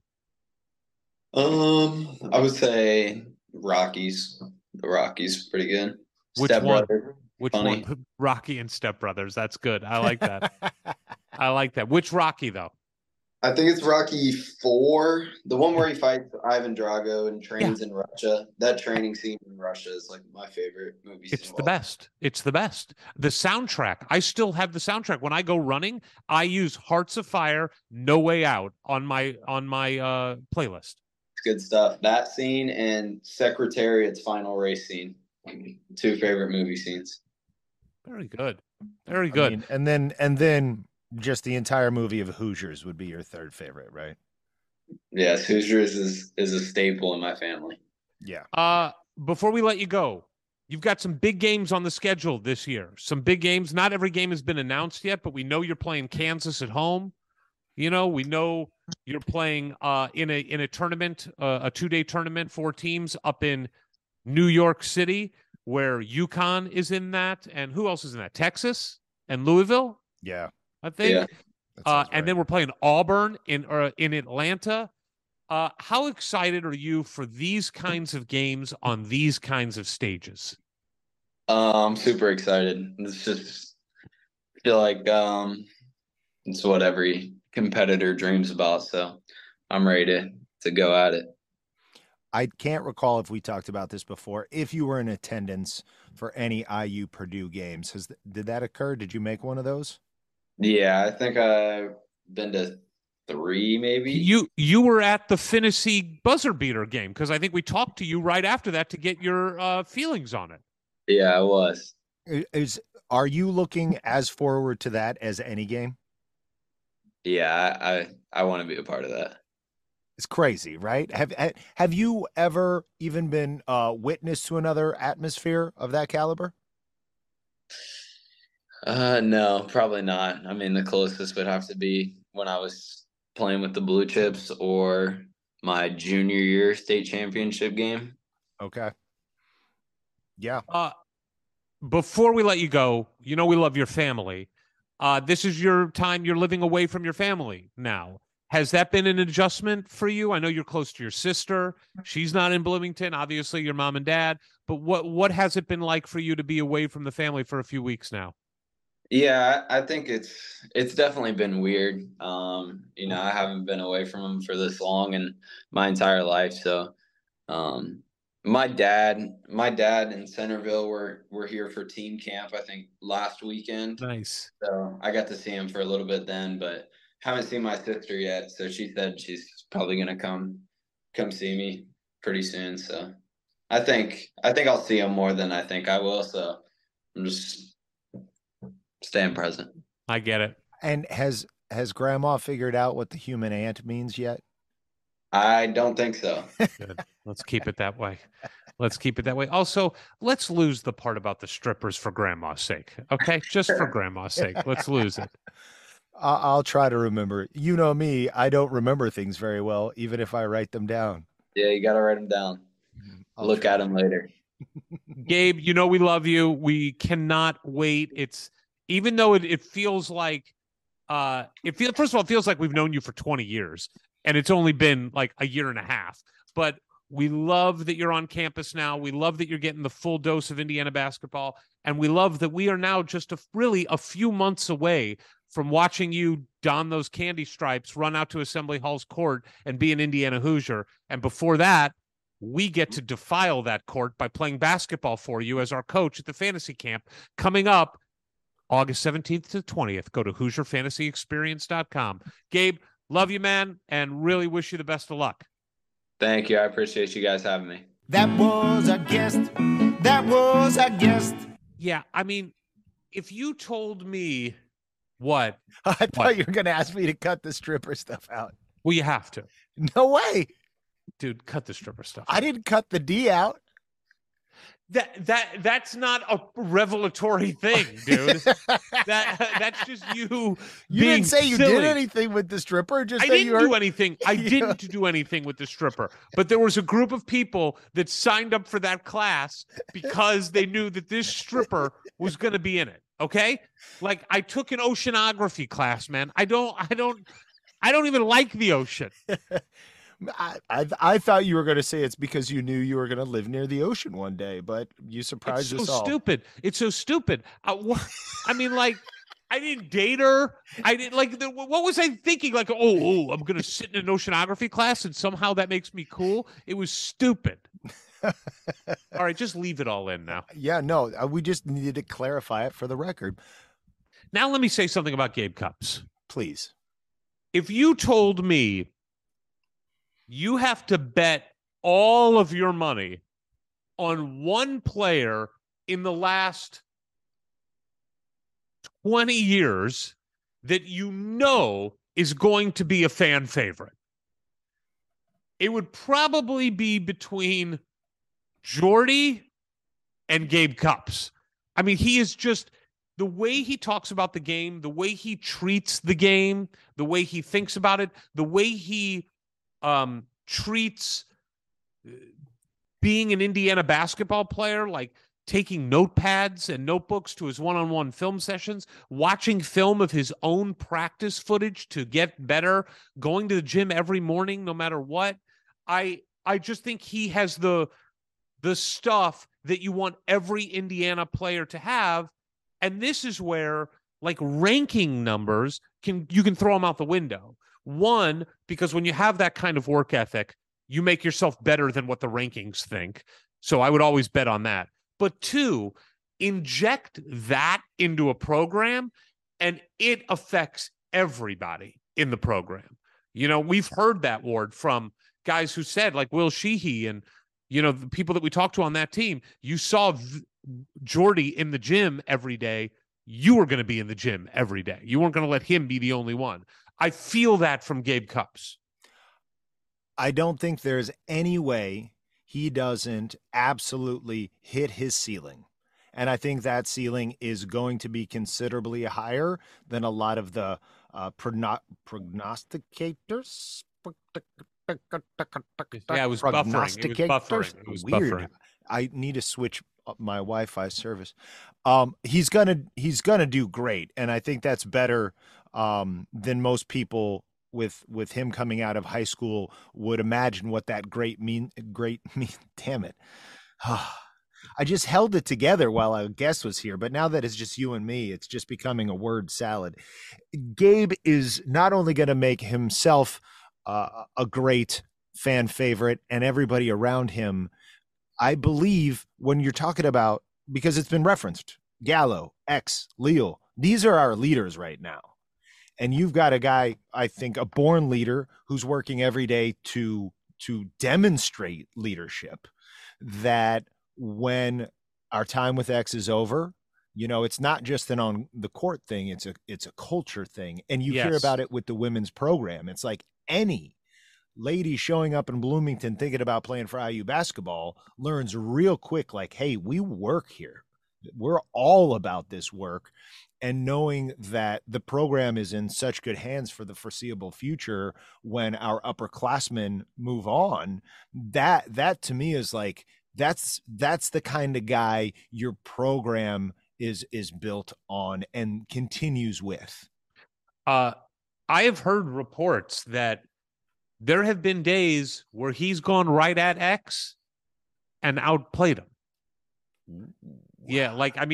G: I would say Rockies. The Rockies pretty good.
D: Which
G: Step
D: one?
G: Brothers,
D: Which
G: funny.
D: one? Rocky and Step Brothers. That's good. I like that. I like that. Which Rocky though?
G: I think it's Rocky 4, the one where he fights Ivan Drago and trains in Russia. That training scene in Russia is like my favorite movie.
D: It's the best. It's the best. The soundtrack. I still have the soundtrack. When I go running, I use Hearts of Fire, No Way Out on my playlist.
G: It's good stuff. That scene and Secretariat's final race scene. 2 favorite movie scenes.
D: Very good. Very good.
F: I mean, and then just the entire movie of Hoosiers would be your third favorite, right?
G: Yes, Hoosiers is a staple in my family.
F: Yeah.
D: Before we let you go, you've got some big games on the schedule this year. Some big games. Not every game has been announced yet, but we know you're playing Kansas at home. We know you're playing in a tournament, a 2-day tournament, 4 teams up in New York City, where UConn is in that, and who else is in that? Texas and Louisville.
F: Yeah.
D: I think.
F: Yeah.
D: And then we're playing Auburn in Atlanta. How excited are you for these kinds of games on these kinds of stages?
G: I'm super excited. It's just feel like it's what every competitor dreams about. So I'm ready to go at it.
F: I can't recall if we talked about this before. If you were in attendance for any IU Purdue games, did that occur? Did you make one of those?
G: Yeah, I think I've been to 3, maybe.
D: You were at the Finney buzzer beater game because I think we talked to you right after that to get your feelings on it.
G: Yeah, I was.
F: Are you looking as forward to that as any game?
G: Yeah, I want to be a part of that.
F: It's crazy, right? Have you ever even been witness to another atmosphere of that caliber?
G: No, probably not. I mean, the closest would have to be when I was playing with the Blue Chips or my junior year state championship game.
F: Okay. Yeah.
D: Before we let you go, we love your family. This is your time. You're living away from your family now. Has that been an adjustment for you? I know you're close to your sister. She's not in Bloomington, obviously your mom and dad, but what has it been like for you to be away from the family for a few weeks now?
G: Yeah, I think it's definitely been weird. I haven't been away from him for this long in my entire life. So, um, my dad and Centerville were here for team camp, I think last weekend.
D: Nice.
G: So I got to see him for a little bit then, but haven't seen my sister yet. So she said she's probably gonna come see me pretty soon. So I think I'll see him more than I think I will. So I'm just staying present.
D: I get it.
F: And has Grandma figured out what the human ant means yet?
G: I don't think so.
D: Good. Let's keep it that way. Let's keep it that way. Also, let's lose the part about the strippers for grandma's sake. Okay? Just for grandma's sake. Let's lose it.
F: I'll try to remember. You know me, I don't remember things very well, even if I write them down.
G: Yeah, you got to write them down. Look at them later.
D: Gabe, you know we love you. We cannot wait. It's even though it feels like first of all, it feels like we've known you for 20 years and it's only been like a year and a half. But we love that you're on campus now. We love that you're getting the full dose of Indiana basketball. And we love that we are now just really a few months away from watching you don those candy stripes, run out to Assembly Hall's court, and be an Indiana Hoosier. And before that, we get to defile that court by playing basketball for you as our coach at the fantasy camp coming up August 17th to 20th. Go to HoosierFantasyExperience.com. Gabe, love you, man, and really wish you the best of luck.
G: Thank you. I appreciate you guys having me.
C: That was a guest. That was a guest.
D: Yeah, I mean, if you told me what?
F: I thought you were going to ask me to cut the stripper stuff out.
D: Well, you have to.
F: No way.
D: Dude, cut the stripper stuff out.
F: I didn't cut the D out.
D: That's not a revelatory thing, dude. That's just you.
F: You didn't say you
D: silly.
F: did anything with the stripper. Just
D: I didn't do anything. I didn't do anything with the stripper. But there was a group of people that signed up for that class because they knew that this stripper was going to be in it. Okay, like I took an oceanography class, man. I don't even like the ocean.
F: I thought you were going to say it's because you knew you were going to live near the ocean one day, but you surprised us all.
D: It's so stupid. I mean, like, I didn't date her. I didn't what was I thinking? Like, oh, I'm going to sit in an oceanography class and somehow that makes me cool. It was stupid. All right, just leave it all in now.
F: Yeah, no, we just needed to clarify it for the record.
D: Now let me say something about Gabe Cupps.
F: Please.
D: If you told me you have to bet all of your money on one player in the last 20 years that you know is going to be a fan favorite, it would probably be between Jordy and Gabe Cupps. I mean, he is just the way he talks about the game, the way he treats the game, the way he thinks about it, the way he treats being an Indiana basketball player, like taking notepads and notebooks to his one-on-one film sessions, watching film of his own practice footage to get better, going to the gym every morning, no matter what. I just think he has the stuff that you want every Indiana player to have. And this is where, like, ranking numbers you can throw them out the window. One, because when you have that kind of work ethic, you make yourself better than what the rankings think. So I would always bet on that. But two, inject that into a program and it affects everybody in the program. You know, we've heard that, Ward, from guys who said, like Will Sheehy and, you know, the people that we talked to on that team. You saw Jordy in the gym every day. You were going to be in the gym every day. You weren't going to let him be the only one. I feel that from Gabe Cupps.
F: I don't think there's any way he doesn't absolutely hit his ceiling. And I think that ceiling is going to be considerably higher than a lot of the prognosticators.
D: Yeah, it was buffering. It was
F: weird.
D: Buffering.
F: I need to switch up my Wi-Fi service. He's gonna do great, and I think that's better than most people with him coming out of high school would imagine what that damn it. I just held it together while our guest was here, but now that it's just you and me, it's just becoming a word salad. Gabe is not only going to make himself a great fan favorite and everybody around him, I believe when you're talking about, because it's been referenced, Gallo, X, Leal, these are our leaders right now. And you've got a guy, I think, a born leader who's working every day to demonstrate leadership, that when our time with X is over, it's not just an on the court thing, it's a culture thing. And you hear about it with the women's program. It's like any lady showing up in Bloomington thinking about playing for IU basketball learns real quick, like, hey, we work here. We're all about this work. And knowing that the program is in such good hands for the foreseeable future when our upperclassmen move on, that to me is like, that's the kind of guy your program is built on and continues with.
D: I have heard reports that there have been days where he's gone right at X and outplayed him. Yeah,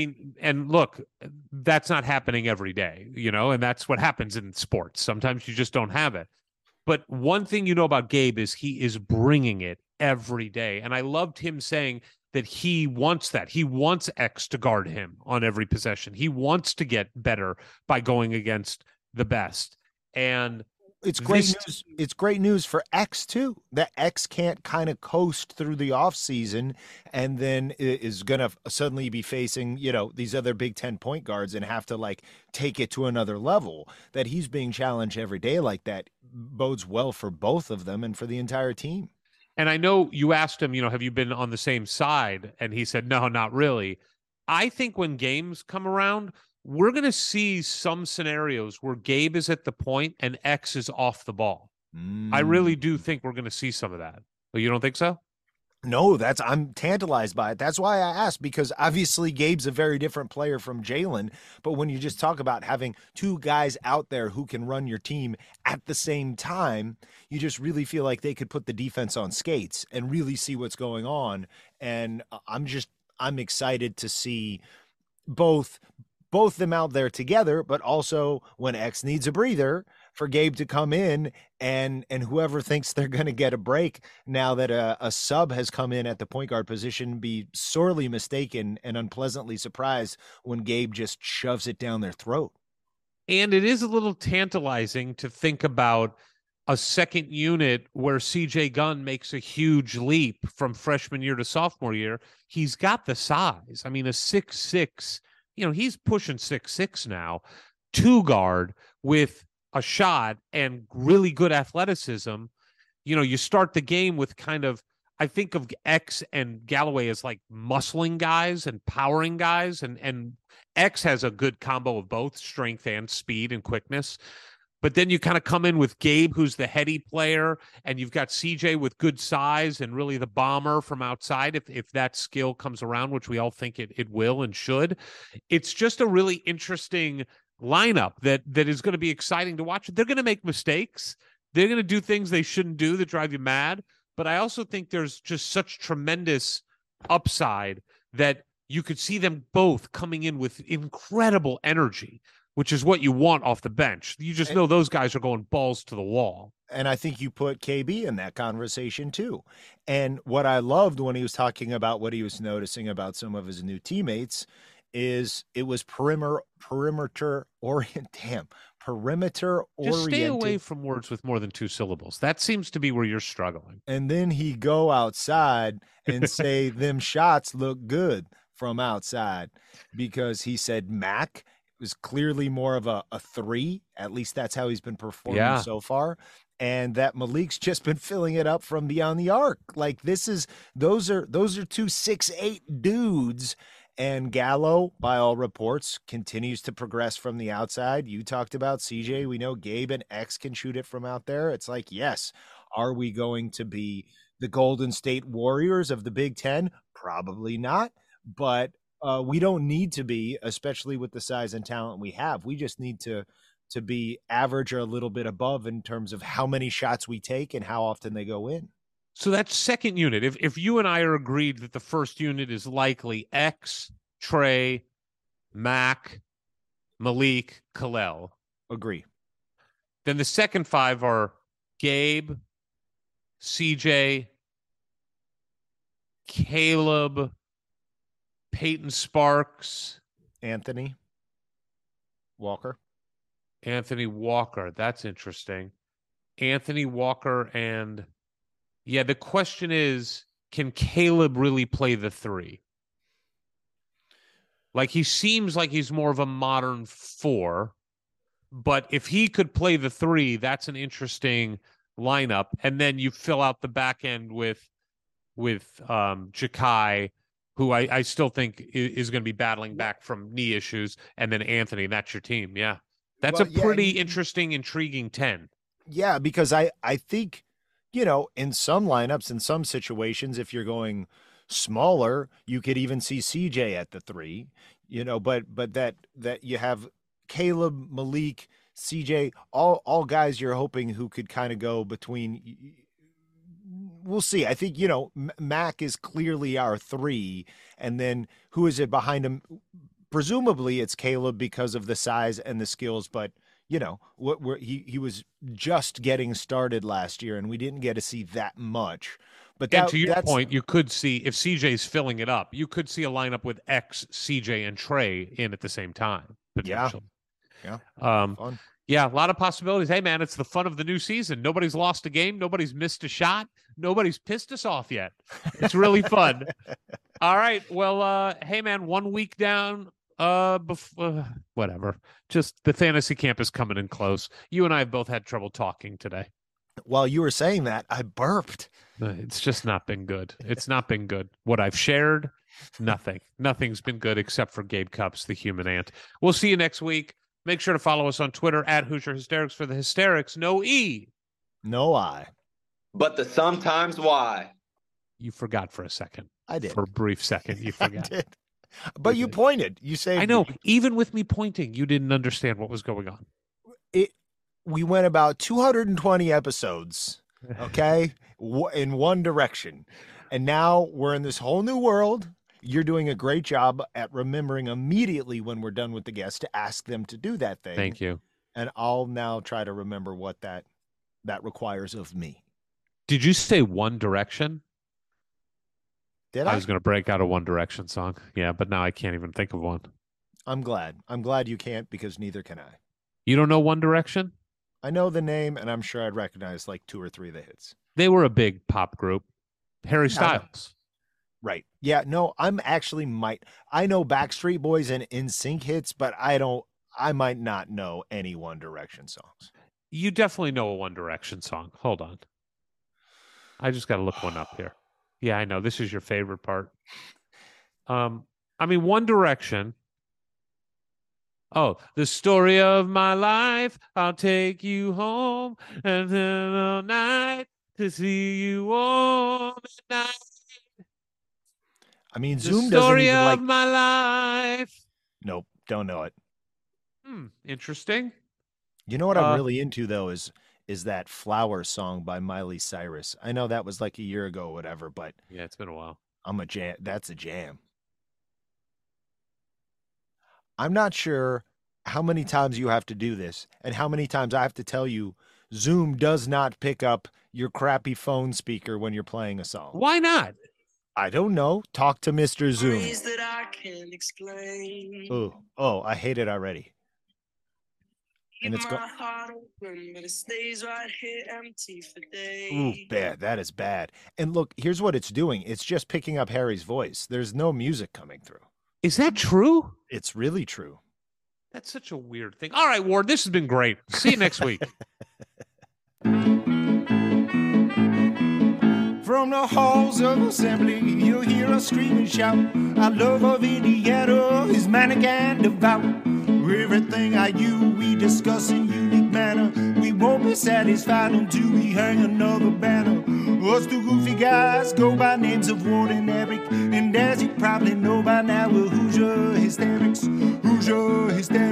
D: and look, that's not happening every day, and that's what happens in sports. Sometimes you just don't have it. But one thing about Gabe is he is bringing it every day. And I loved him saying that he wants that. He wants X to guard him on every possession. He wants to get better by going against the best. And
F: it's great news. It's great news for X too, that X can't kind of coast through the off season and then is going to suddenly be facing, these other Big Ten point guards and have to take it to another level. That he's being challenged every day like that bodes well for both of them and for the entire team.
D: And I know you asked him, have you been on the same side? And he said, no, not really. I think when games come around, we're going to see some scenarios where Gabe is at the point and X is off the ball. I really do think we're going to see some of that. But you don't think so?
F: No, I'm tantalized by it. That's why I asked, because obviously Gabe's a very different player from Jalen. But when you just talk about having two guys out there who can run your team at the same time, you just really feel like they could put the defense on skates and really see what's going on. And I'm excited to see both them out there together, but also when X needs a breather, for Gabe to come in and whoever thinks they're going to get a break now that a sub has come in at the point guard position be sorely mistaken and unpleasantly surprised when Gabe just shoves it down their throat.
D: And it is a little tantalizing to think about a second unit where CJ Gunn makes a huge leap from freshman year to sophomore year. He's got the size. I mean, a 6'6", he's pushing 6'6" now, 2 guard with a shot and really good athleticism. You start the game with I think of X and Galloway as like muscling guys and powering guys. And X has a good combo of both strength and speed and quickness. But then you kind of come in with Gabe, who's the heady player, and you've got CJ with good size and really the bomber from outside, if that skill comes around, which we all think it will and should. It's just a really interesting lineup that is going to be exciting to watch. They're going to make mistakes. They're going to do things they shouldn't do that drive you mad. But I also think there's just such tremendous upside that you could see them both coming in with incredible energy, which is what you want off the bench. You just know those guys are going balls to the wall.
F: And I think you put KB in that conversation too. And what I loved when he was talking about what he was noticing about some of his new teammates is it was perimeter oriented.
D: Just stay away from words with more than 2 syllables. That seems to be where you're struggling.
F: And then he go outside and say them shots look good from outside, because he said Mac was clearly more of a 3. At least that's how he's been performing so far. And that Malik's just been filling it up from beyond the arc. Like those are 2 6'8" dudes. And Gallo, by all reports, continues to progress from the outside. You talked about CJ. We know Gabe and X can shoot it from out there. It's like, yes, are we going to be the Golden State Warriors of the Big Ten? Probably not. But we don't need to be, especially with the size and talent we have. We just need to to be average or a little bit above in terms of how many shots we take and how often they go in.
D: So that second unit, if you and I are agreed that the first unit is likely X, Trey, Mac, Malik, Kalel.
F: Agree.
D: Then the second five are Gabe, CJ, Caleb, Peyton Sparks,
F: Anthony Walker.
D: That's interesting. Anthony Walker and yeah, the question is, can Caleb really play the three? Like, he seems like he's more of a modern four, but if he could play the three, that's an interesting lineup. And then you fill out the back end with Jakai, who I still think is going to be battling back from knee issues, and then Anthony. That's your team. Yeah. That's a pretty interesting, intriguing 10.
F: Yeah, because I think, in some lineups, in some situations, if you're going smaller, you could even see CJ at the 3, but that you have Caleb, Malik, CJ, all guys you're hoping who could kind of go between. We'll see. I think, Mac is clearly our 3, and then who is it behind him? Presumably it's Caleb because of the size and the skills, but he was just getting started last year, and we didn't get to see that much. But
D: to your point, you could see, if CJ's filling it up, you could see a lineup with X, CJ, and Trey in at the same time, potentially.
F: Yeah.
D: Fun. Yeah, a lot of possibilities. Hey, man, it's the fun of the new season. Nobody's lost a game. Nobody's missed a shot. Nobody's pissed us off yet. It's really fun. All right. Well, hey, man, 1 week down. Whatever. Just the fantasy camp is coming in close. You and I have both had trouble talking today.
F: While you were saying that, I burped.
D: It's just not been good. It's not been good. What I've shared, nothing. Nothing's been good except for Gabe Cups, the human ant. We'll see you next week. Make sure to follow us on Twitter at Hoosier Hysterics for the hysterics. No E.
F: No I.
G: But the sometimes why.
D: You forgot for a second.
F: I did.
D: For a brief second, you forgot.
F: I did. But you pointed. You saved
D: I know.
F: me.
D: Even with me pointing, you didn't understand what was going on.
F: We went about 220 episodes, okay, in one direction. And now we're in this whole new world. You're doing a great job at remembering immediately when we're done with the guests to ask them to do that thing.
D: Thank you.
F: And I'll now try to remember what that requires of me.
D: Did you say One Direction?
F: Did I?
D: I was going to break out a One Direction song. Yeah, but now I can't even think of one.
F: I'm glad. I'm glad you can't, because neither can I.
D: You don't know One Direction?
F: I know the name, and I'm sure I'd recognize like 2 or 3 of the hits.
D: They were a big pop group. Harry Styles.
F: Right. Yeah, no, I know Backstreet Boys and NSYNC hits, but I might not know any One Direction songs.
D: You definitely know a One Direction song. Hold on. I just got to look one up here. Yeah, I know. This is your favorite part. One Direction. Oh, the story of my life. I'll take you home and then all night to see you warm at night.
F: Zoom doesn't
D: story
F: even
D: of my life.
F: Nope, don't know it.
D: Interesting.
F: You know what I'm really into though is that Flower song by Miley Cyrus. I know that was like a year ago or whatever, but
D: yeah, it's been a while.
F: That's a jam. I'm not sure how many times you have to do this and how many times I have to tell you Zoom does not pick up your crappy phone speaker when you're playing a song.
D: Why not?
F: I don't know. Talk to Mr. Zoom.
H: That I can't explain.
F: Oh, I hate it already. And it's
H: my heart open, but it stays right here empty for days.
F: Ooh, bad. That is bad. And look, here's what it's doing. It's just picking up Harry's voice. There's no music coming through.
D: Is that true?
F: It's really true.
D: That's such a weird thing. All right, Ward, this has been great. See you next week.
C: From the halls of assembly, you'll hear us scream and shout. Our love of Indiana is manic and devout. Everything we discuss in unique manner. We won't be satisfied until we hang another banner. Us two goofy guys go by names of Ward and Eric. And as you probably know by now, we're Hoosier Hysterics. Hoosier Hysterics.